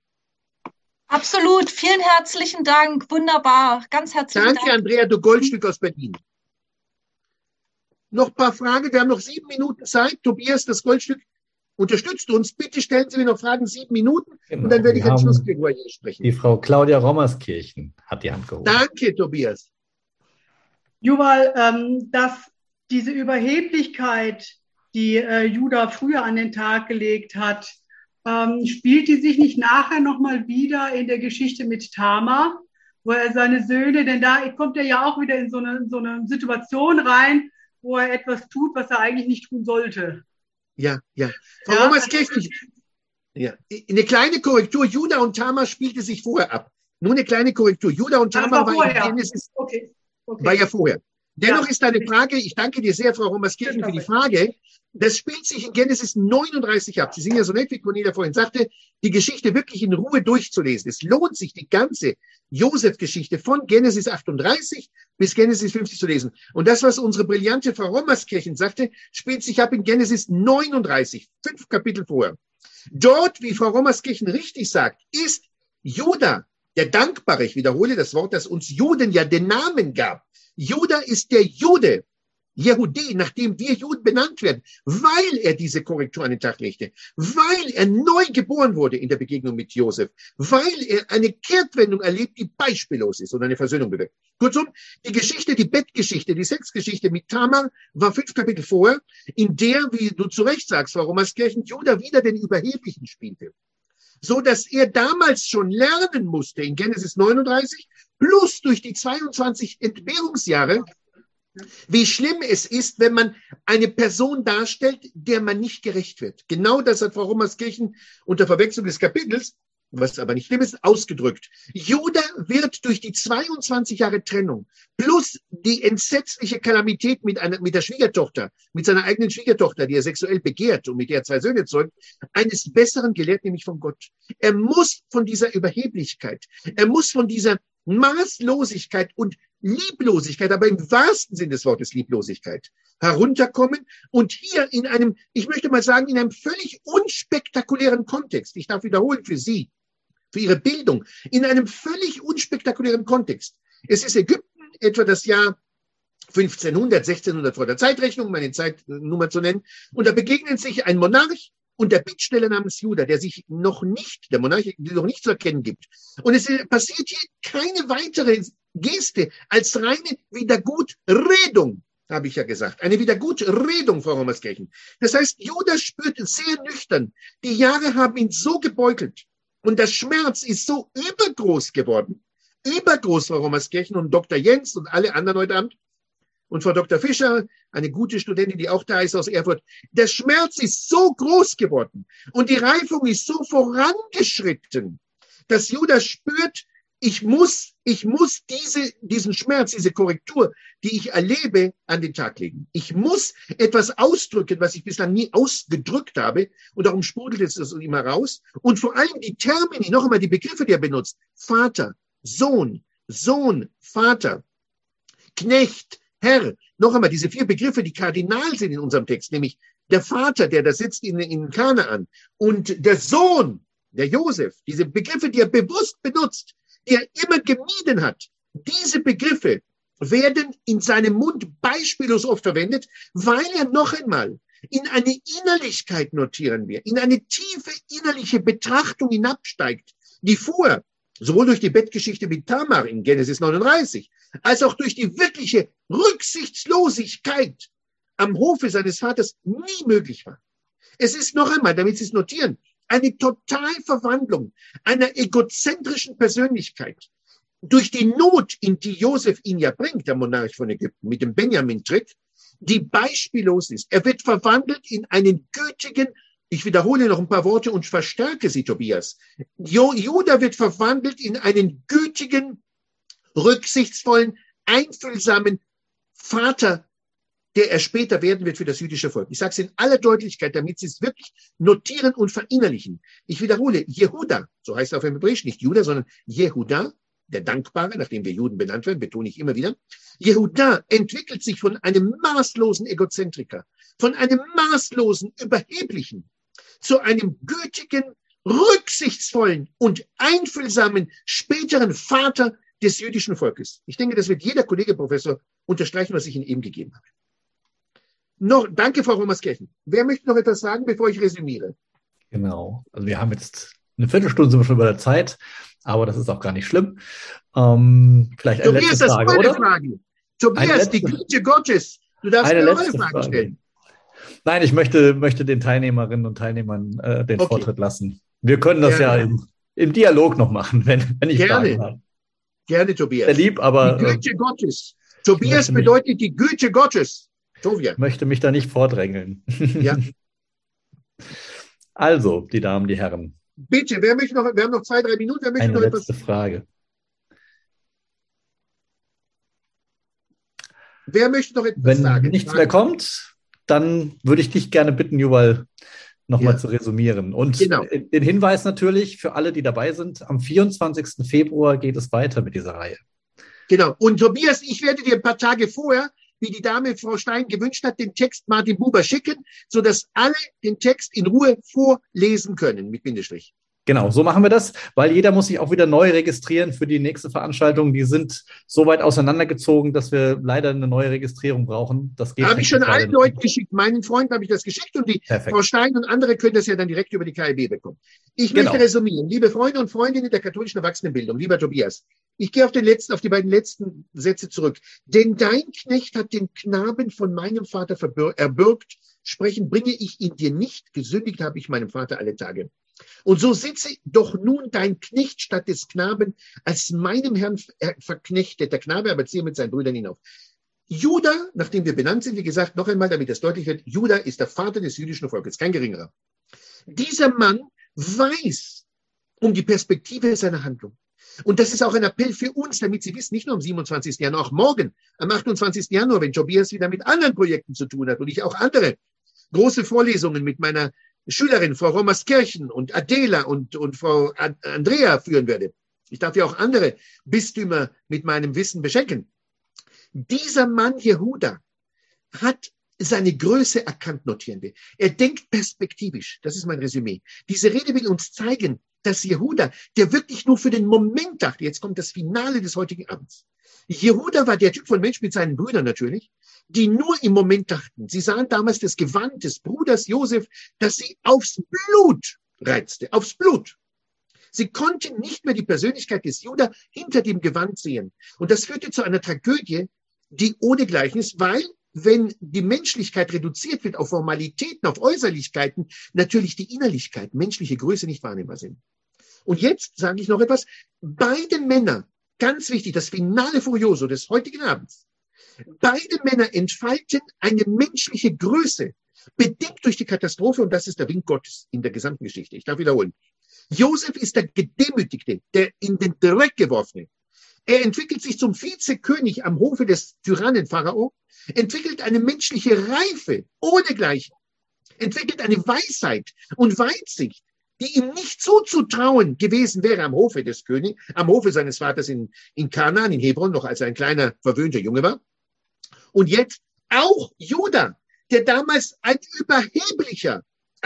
Absolut. Vielen herzlichen Dank. Wunderbar. Ganz herzlichen Dank. Danke, Andrea, du Goldstück aus Berlin. Noch ein paar Fragen. Wir haben noch 7 Minuten Zeit. Tobias, das Goldstück, unterstützt uns. Bitte stellen Sie mir noch Fragen, 7 Minuten. Genau, und dann werde ich ein Schlussplädoyer sprechen. Die Frau Claudia Rommerskirchen hat die Hand gehoben. Danke, Tobias. Yuval, dass diese Überheblichkeit, die Juda früher an den Tag gelegt hat, spielt die sich nicht nachher nochmal wieder in der Geschichte mit Tamar, wo er seine Söhne, denn da kommt er ja auch wieder in so eine Situation rein, wo er etwas tut, was er eigentlich nicht tun sollte. Ja. Frau Rommerskirchen, ja. Eine kleine Korrektur. Juda und Tamar spielte sich vorher ab. Nur eine kleine Korrektur. Juda und Tamar war in Genesis. Okay. War ja vorher. Dennoch ist eine Frage, ich danke dir sehr, Frau Rommerskirchen, für die Frage. Das spielt sich in Genesis 39 ab. Sie sind ja so nett, wie Cornelia vorhin sagte, die Geschichte wirklich in Ruhe durchzulesen. Es lohnt sich, die ganze Josef-Geschichte von Genesis 38 bis Genesis 50 zu lesen. Und das, was unsere brillante Frau Rommerskirchen sagte, spielt sich ab in Genesis 39, 5 Kapitel vorher. Dort, wie Frau Rommerskirchen richtig sagt, ist Juda der Dankbare. Ich wiederhole das Wort, das uns Juden ja den Namen gab. Juda ist der Jude, Yehudi, nachdem wir Juden benannt werden, weil er diese Korrektur an den Tag legte, weil er neu geboren wurde in der Begegnung mit Josef, weil er eine Kehrtwendung erlebt, die beispiellos ist und eine Versöhnung bewirkt. Kurzum, die Geschichte, die Bettgeschichte, die Sexgeschichte mit Tamar war 5 Kapitel vorher, in der, wie du zu Recht sagst, Frau Romerskirchen, Judah wieder den Überheblichen spielte. So dass er damals schon lernen musste, in Genesis 39, plus durch die 22 Entbehrungsjahre, wie schlimm es ist, wenn man eine Person darstellt, der man nicht gerecht wird. Genau das hat Frau Romerskirchen unter Verwechslung des Kapitels, was aber nicht schlimm ist, ausgedrückt. Judah wird durch die 22 Jahre Trennung plus die entsetzliche Kalamität mit der Schwiegertochter, mit seiner eigenen Schwiegertochter, die er sexuell begehrt und mit der er 2 Söhne zeugt, eines Besseren gelehrt, nämlich von Gott. Er muss von dieser Überheblichkeit, er muss von dieser Maßlosigkeit und Lieblosigkeit, aber im wahrsten Sinn des Wortes Lieblosigkeit, herunterkommen und hier in einem, ich möchte mal sagen, in einem völlig unspektakulären Kontext, ich darf wiederholen für Sie, für Ihre Bildung, in einem völlig unspektakulären Kontext. Es ist Ägypten, etwa das Jahr 1500, 1600 vor der Zeitrechnung, um eine Zeitnummer zu nennen, und da begegnen sich ein Monarch und der Bittsteller namens Judah, der Monarch, noch nicht zu erkennen gibt. Und es passiert hier keine weitere Geste als reine Wiedergutredung, habe ich ja gesagt. Eine Wiedergutredung, Frau Romerskirchen. Das heißt, Judah spürt sehr nüchtern, die Jahre haben ihn so gebeutelt und der Schmerz ist so übergroß geworden. Übergroß, Frau Romerskirchen und Dr. Jens und alle anderen heute Abend. Und Frau Dr. Fischer, eine gute Studentin, die auch da ist aus Erfurt. Der Schmerz ist so groß geworden und die Reifung ist so vorangeschritten, dass Judah spürt, ich muss diesen Schmerz, diese Korrektur, die ich erlebe, an den Tag legen. Ich muss etwas ausdrücken, was ich bislang nie ausgedrückt habe. Und darum sprudelt es aus ihm heraus. Und vor allem die Termini, noch einmal die Begriffe, die er benutzt. Vater, Sohn, Vater, Knecht, Herr. Noch einmal diese 4 Begriffe, die kardinal sind in unserem Text. Nämlich der Vater, der da sitzt in Kanaan. Und der Sohn, der Josef. Diese Begriffe, die er bewusst benutzt, die er immer gemieden hat. Diese Begriffe werden in seinem Mund beispiellos oft verwendet, weil er noch einmal in eine Innerlichkeit, notieren wir, in eine tiefe innerliche Betrachtung hinabsteigt, die vorher, sowohl durch die Bettgeschichte mit Tamar in Genesis 39, als auch durch die wirkliche Rücksichtslosigkeit am Hofe seines Vaters nie möglich war. Es ist noch einmal, damit Sie es notieren, eine Totalverwandlung einer egozentrischen Persönlichkeit durch die Not, in die Josef ihn ja bringt, der Monarch von Ägypten, mit dem Benjamin-Trick, die beispiellos ist. Er wird verwandelt in einen gütigen, ich wiederhole noch ein paar Worte und verstärke sie, Tobias. Judah wird verwandelt in einen gütigen, rücksichtsvollen, einfühlsamen Vater, der er später werden wird für das jüdische Volk. Ich sage es in aller Deutlichkeit, damit Sie es wirklich notieren und verinnerlichen. Ich wiederhole, Jehuda, so heißt er auf Hebräisch, nicht Judah, sondern Jehuda, der Dankbare, nachdem wir Juden benannt werden, betone ich immer wieder. Jehuda entwickelt sich von einem maßlosen Egozentriker, von einem maßlosen Überheblichen zu einem gütigen, rücksichtsvollen und einfühlsamen späteren Vater des jüdischen Volkes. Ich denke, das wird jeder Kollege, Professor, unterstreichen, was ich Ihnen eben gegeben habe. Danke, Frau Romerskirchen. Wer möchte noch etwas sagen, bevor ich resümiere? Genau. Also wir haben jetzt eine Viertelstunde, sind wir schon über der Zeit, aber das ist auch gar nicht schlimm. Vielleicht eine letzte Frage, oder? Frage. Tobias, die Güte Gottes. Du darfst eine letzte Frage stellen. Nein, ich möchte den Teilnehmerinnen und Teilnehmern den Vortritt lassen. Wir können das ja im Dialog noch machen, wenn ich Fragen habe. Gerne, Tobias. Sehr lieb, aber die Güte Gottes. Tobias bedeutet die Güte Gottes. Ich möchte mich da nicht vordrängeln. Ja. Also, die Damen, die Herren. Bitte, wir haben noch 2-3 Minuten. Wer möchte eine noch letzte Frage. Wer möchte noch etwas sagen? Wenn nichts mehr kommt, dann würde ich dich gerne bitten, Yuval, nochmal zu resümieren. Und den Hinweis natürlich für alle, die dabei sind, am 24. Februar geht es weiter mit dieser Reihe. Genau. Und Tobias, ich werde dir ein paar Tage vorher, wie die Dame Frau Stein gewünscht hat, den Text Martin Buber schicken, sodass alle den Text in Ruhe vorlesen können, mit Bindestrich. Genau, so machen wir das, weil jeder muss sich auch wieder neu registrieren für die nächste Veranstaltung. Die sind so weit auseinandergezogen, dass wir leider eine neue Registrierung brauchen. Das geht. Habe ich schon allen Leuten geschickt. Meinen Freunden habe ich das geschickt und die Perfekt. Frau Stein und andere können das ja dann direkt über die KIB bekommen. Ich möchte resümieren. Liebe Freunde und Freundinnen der katholischen Erwachsenenbildung, lieber Tobias, ich gehe auf die beiden letzten Sätze zurück. Denn dein Knecht hat den Knaben von meinem Vater erbürgt. Sprechen bringe ich ihn dir nicht. Gesündigt habe ich meinem Vater alle Tage. Und so sitze doch nun dein Knecht statt des Knaben als meinem Herrn verknechtet. Der Knabe aber ziehe mit seinen Brüdern hinauf. Juda, nachdem wir benannt sind, wie gesagt, noch einmal, damit das deutlich wird, Juda ist der Vater des jüdischen Volkes, kein geringerer. Dieser Mann weiß um die Perspektive seiner Handlung. Und das ist auch ein Appell für uns, damit Sie wissen, nicht nur am 27. Januar, auch morgen, am 28. Januar, wenn Tobias wieder mit anderen Projekten zu tun hat und ich auch andere große Vorlesungen mit meiner Schülerin, Frau Rommerskirchen und Adela und Frau Andrea führen werde. Ich darf ja auch andere Bistümer mit meinem Wissen beschenken. Dieser Mann Jehuda hat seine Größe erkannt, notieren wir. Er denkt perspektivisch. Das ist mein Resümee. Diese Rede will uns zeigen, dass Jehuda, der wirklich nur für den Moment dachte, jetzt kommt das Finale des heutigen Abends. Jehuda war der Typ von Mensch mit seinen Brüdern natürlich, die nur im Moment dachten. Sie sahen damals das Gewand des Bruders Josef, das sie aufs Blut reizte, aufs Blut. Sie konnten nicht mehr die Persönlichkeit des Juda hinter dem Gewand sehen. Und das führte zu einer Tragödie, die ohnegleichen ist, weil, wenn die Menschlichkeit reduziert wird auf Formalitäten, auf Äußerlichkeiten, natürlich die Innerlichkeit, menschliche Größe nicht wahrnehmbar sind. Und jetzt sage ich noch etwas. Beide Männer, ganz wichtig, das Finale Furioso des heutigen Abends, beide Männer entfalten eine menschliche Größe, bedingt durch die Katastrophe, und das ist der Wink Gottes in der gesamten Geschichte. Ich darf wiederholen. Josef ist der Gedemütigte, der in den Dreck geworfene. Er entwickelt sich zum Vizekönig am Hofe des Tyrannen Pharao, entwickelt eine menschliche Reife ohnegleichen, entwickelt eine Weisheit und Weitsicht, die ihm nicht zuzutrauen gewesen wäre am Hofe des Königs, am Hofe seines Vaters in Kanaan, in Hebron, noch als er ein kleiner, verwöhnter Junge war. Und jetzt auch Juda, der damals ein überheblicher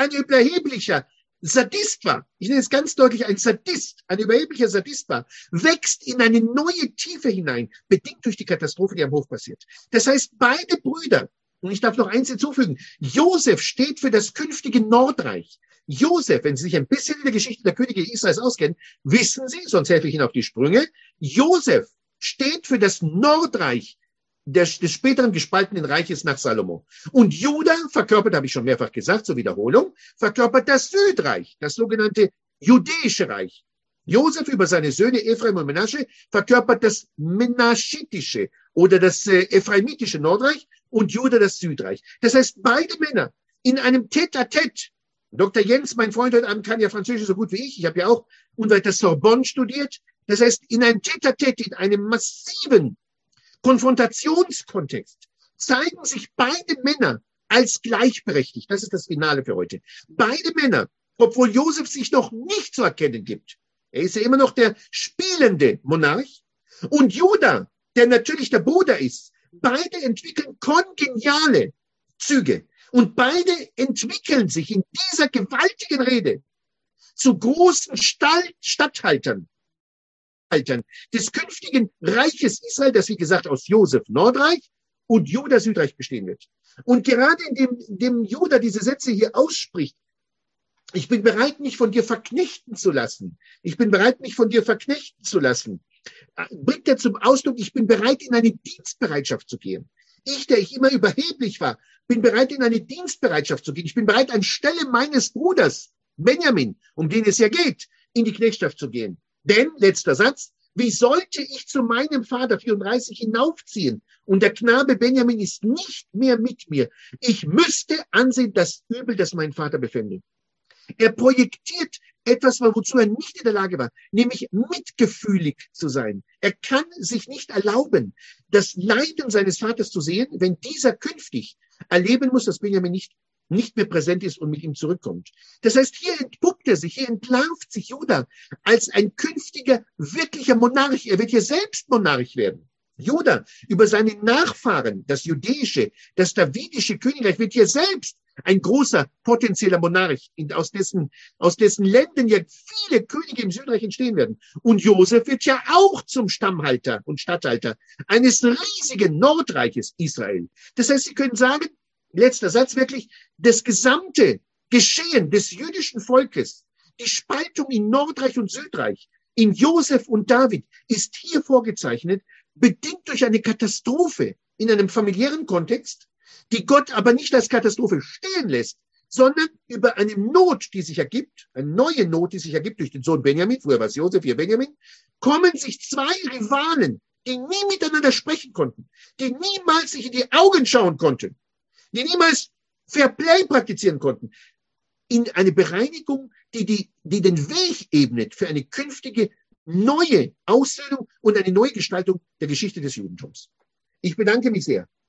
Sadist war, ich nenne es ganz deutlich ein Sadist, ein überheblicher Sadist war, wächst in eine neue Tiefe hinein, bedingt durch die Katastrophe, die am Hof passiert. Das heißt, beide Brüder, und ich darf noch eins hinzufügen, Josef steht für das künftige Nordreich. Josef, wenn Sie sich ein bisschen in der Geschichte der Könige Israels auskennen, wissen Sie, sonst helfe ich Ihnen auf die Sprünge, Josef steht für das Nordreich des späteren gespaltenen Reiches nach Salomo. Und Juda verkörpert, habe ich schon mehrfach gesagt, zur Wiederholung, verkörpert das Südreich, das sogenannte judäische Reich. Josef über seine Söhne Ephraim und Menasche verkörpert das menaschitische oder das ephraimitische Nordreich und Juda das Südreich. Das heißt, beide Männer in einem Tête-à-Tête. Dr. Jens, mein Freund heute Abend, kann ja Französisch so gut wie ich. Ich habe ja auch unweit der Sorbonne studiert. Das heißt, in einem Tête-à-Tête, in einem massiven Konfrontationskontext zeigen sich beide Männer als gleichberechtigt. Das ist das Finale für heute. Beide Männer, obwohl Josef sich noch nicht zu erkennen gibt. Er ist ja immer noch der spielende Monarch. Und Juda, der natürlich der Bruder ist. Beide entwickeln kongeniale Züge. Und beide entwickeln sich in dieser gewaltigen Rede zu großen Statthaltern des künftigen Reiches Israel, das wie gesagt aus Josef Nordreich und Juda Südreich bestehen wird. Und gerade indem Juda diese Sätze hier ausspricht, ich bin bereit, mich von dir verknechten zu lassen. Ich bin bereit, mich von dir verknechten zu lassen. Bringt er zum Ausdruck, ich bin bereit, in eine Dienstbereitschaft zu gehen. Ich, der ich immer überheblich war, bin bereit, in eine Dienstbereitschaft zu gehen. Ich bin bereit, anstelle meines Bruders Benjamin, um den es ja geht, in die Knechtschaft zu gehen. Denn, letzter Satz, wie sollte ich zu meinem Vater 34 hinaufziehen? Und der Knabe Benjamin ist nicht mehr mit mir. Ich müsste ansehen das Übel, das mein Vater befände. Er projektiert etwas, wozu er nicht in der Lage war, nämlich mitgefühlig zu sein. Er kann sich nicht erlauben, das Leiden seines Vaters zu sehen, wenn dieser künftig erleben muss, dass Benjamin nicht mehr präsent ist und mit ihm zurückkommt. Das heißt, hier entpuppt er sich, hier entlarvt sich Juda als ein künftiger, wirklicher Monarch. Er wird hier selbst Monarch werden. Juda, über seine Nachfahren, das jüdische, das davidische Königreich, wird hier selbst ein großer potenzieller Monarch, aus dessen Ländern ja viele Könige im Südreich entstehen werden. Und Josef wird ja auch zum Stammhalter und Statthalter eines riesigen Nordreiches Israel. Das heißt, Sie können sagen, letzter Satz wirklich, das gesamte Geschehen des jüdischen Volkes, die Spaltung in Nordreich und Südreich, in Josef und David, ist hier vorgezeichnet, bedingt durch eine Katastrophe in einem familiären Kontext, die Gott aber nicht als Katastrophe stehen lässt, sondern über eine Not, die sich ergibt, eine neue Not, die sich ergibt durch den Sohn Benjamin, früher war es Josef, hier Benjamin, kommen sich zwei Rivalen, die nie miteinander sprechen konnten, die niemals sich in die Augen schauen konnten, die niemals Fair Play praktizieren konnten, in eine Bereinigung, die den Weg ebnet für eine künftige neue Aussöhnung und eine neue Gestaltung der Geschichte des Judentums. Ich bedanke mich sehr.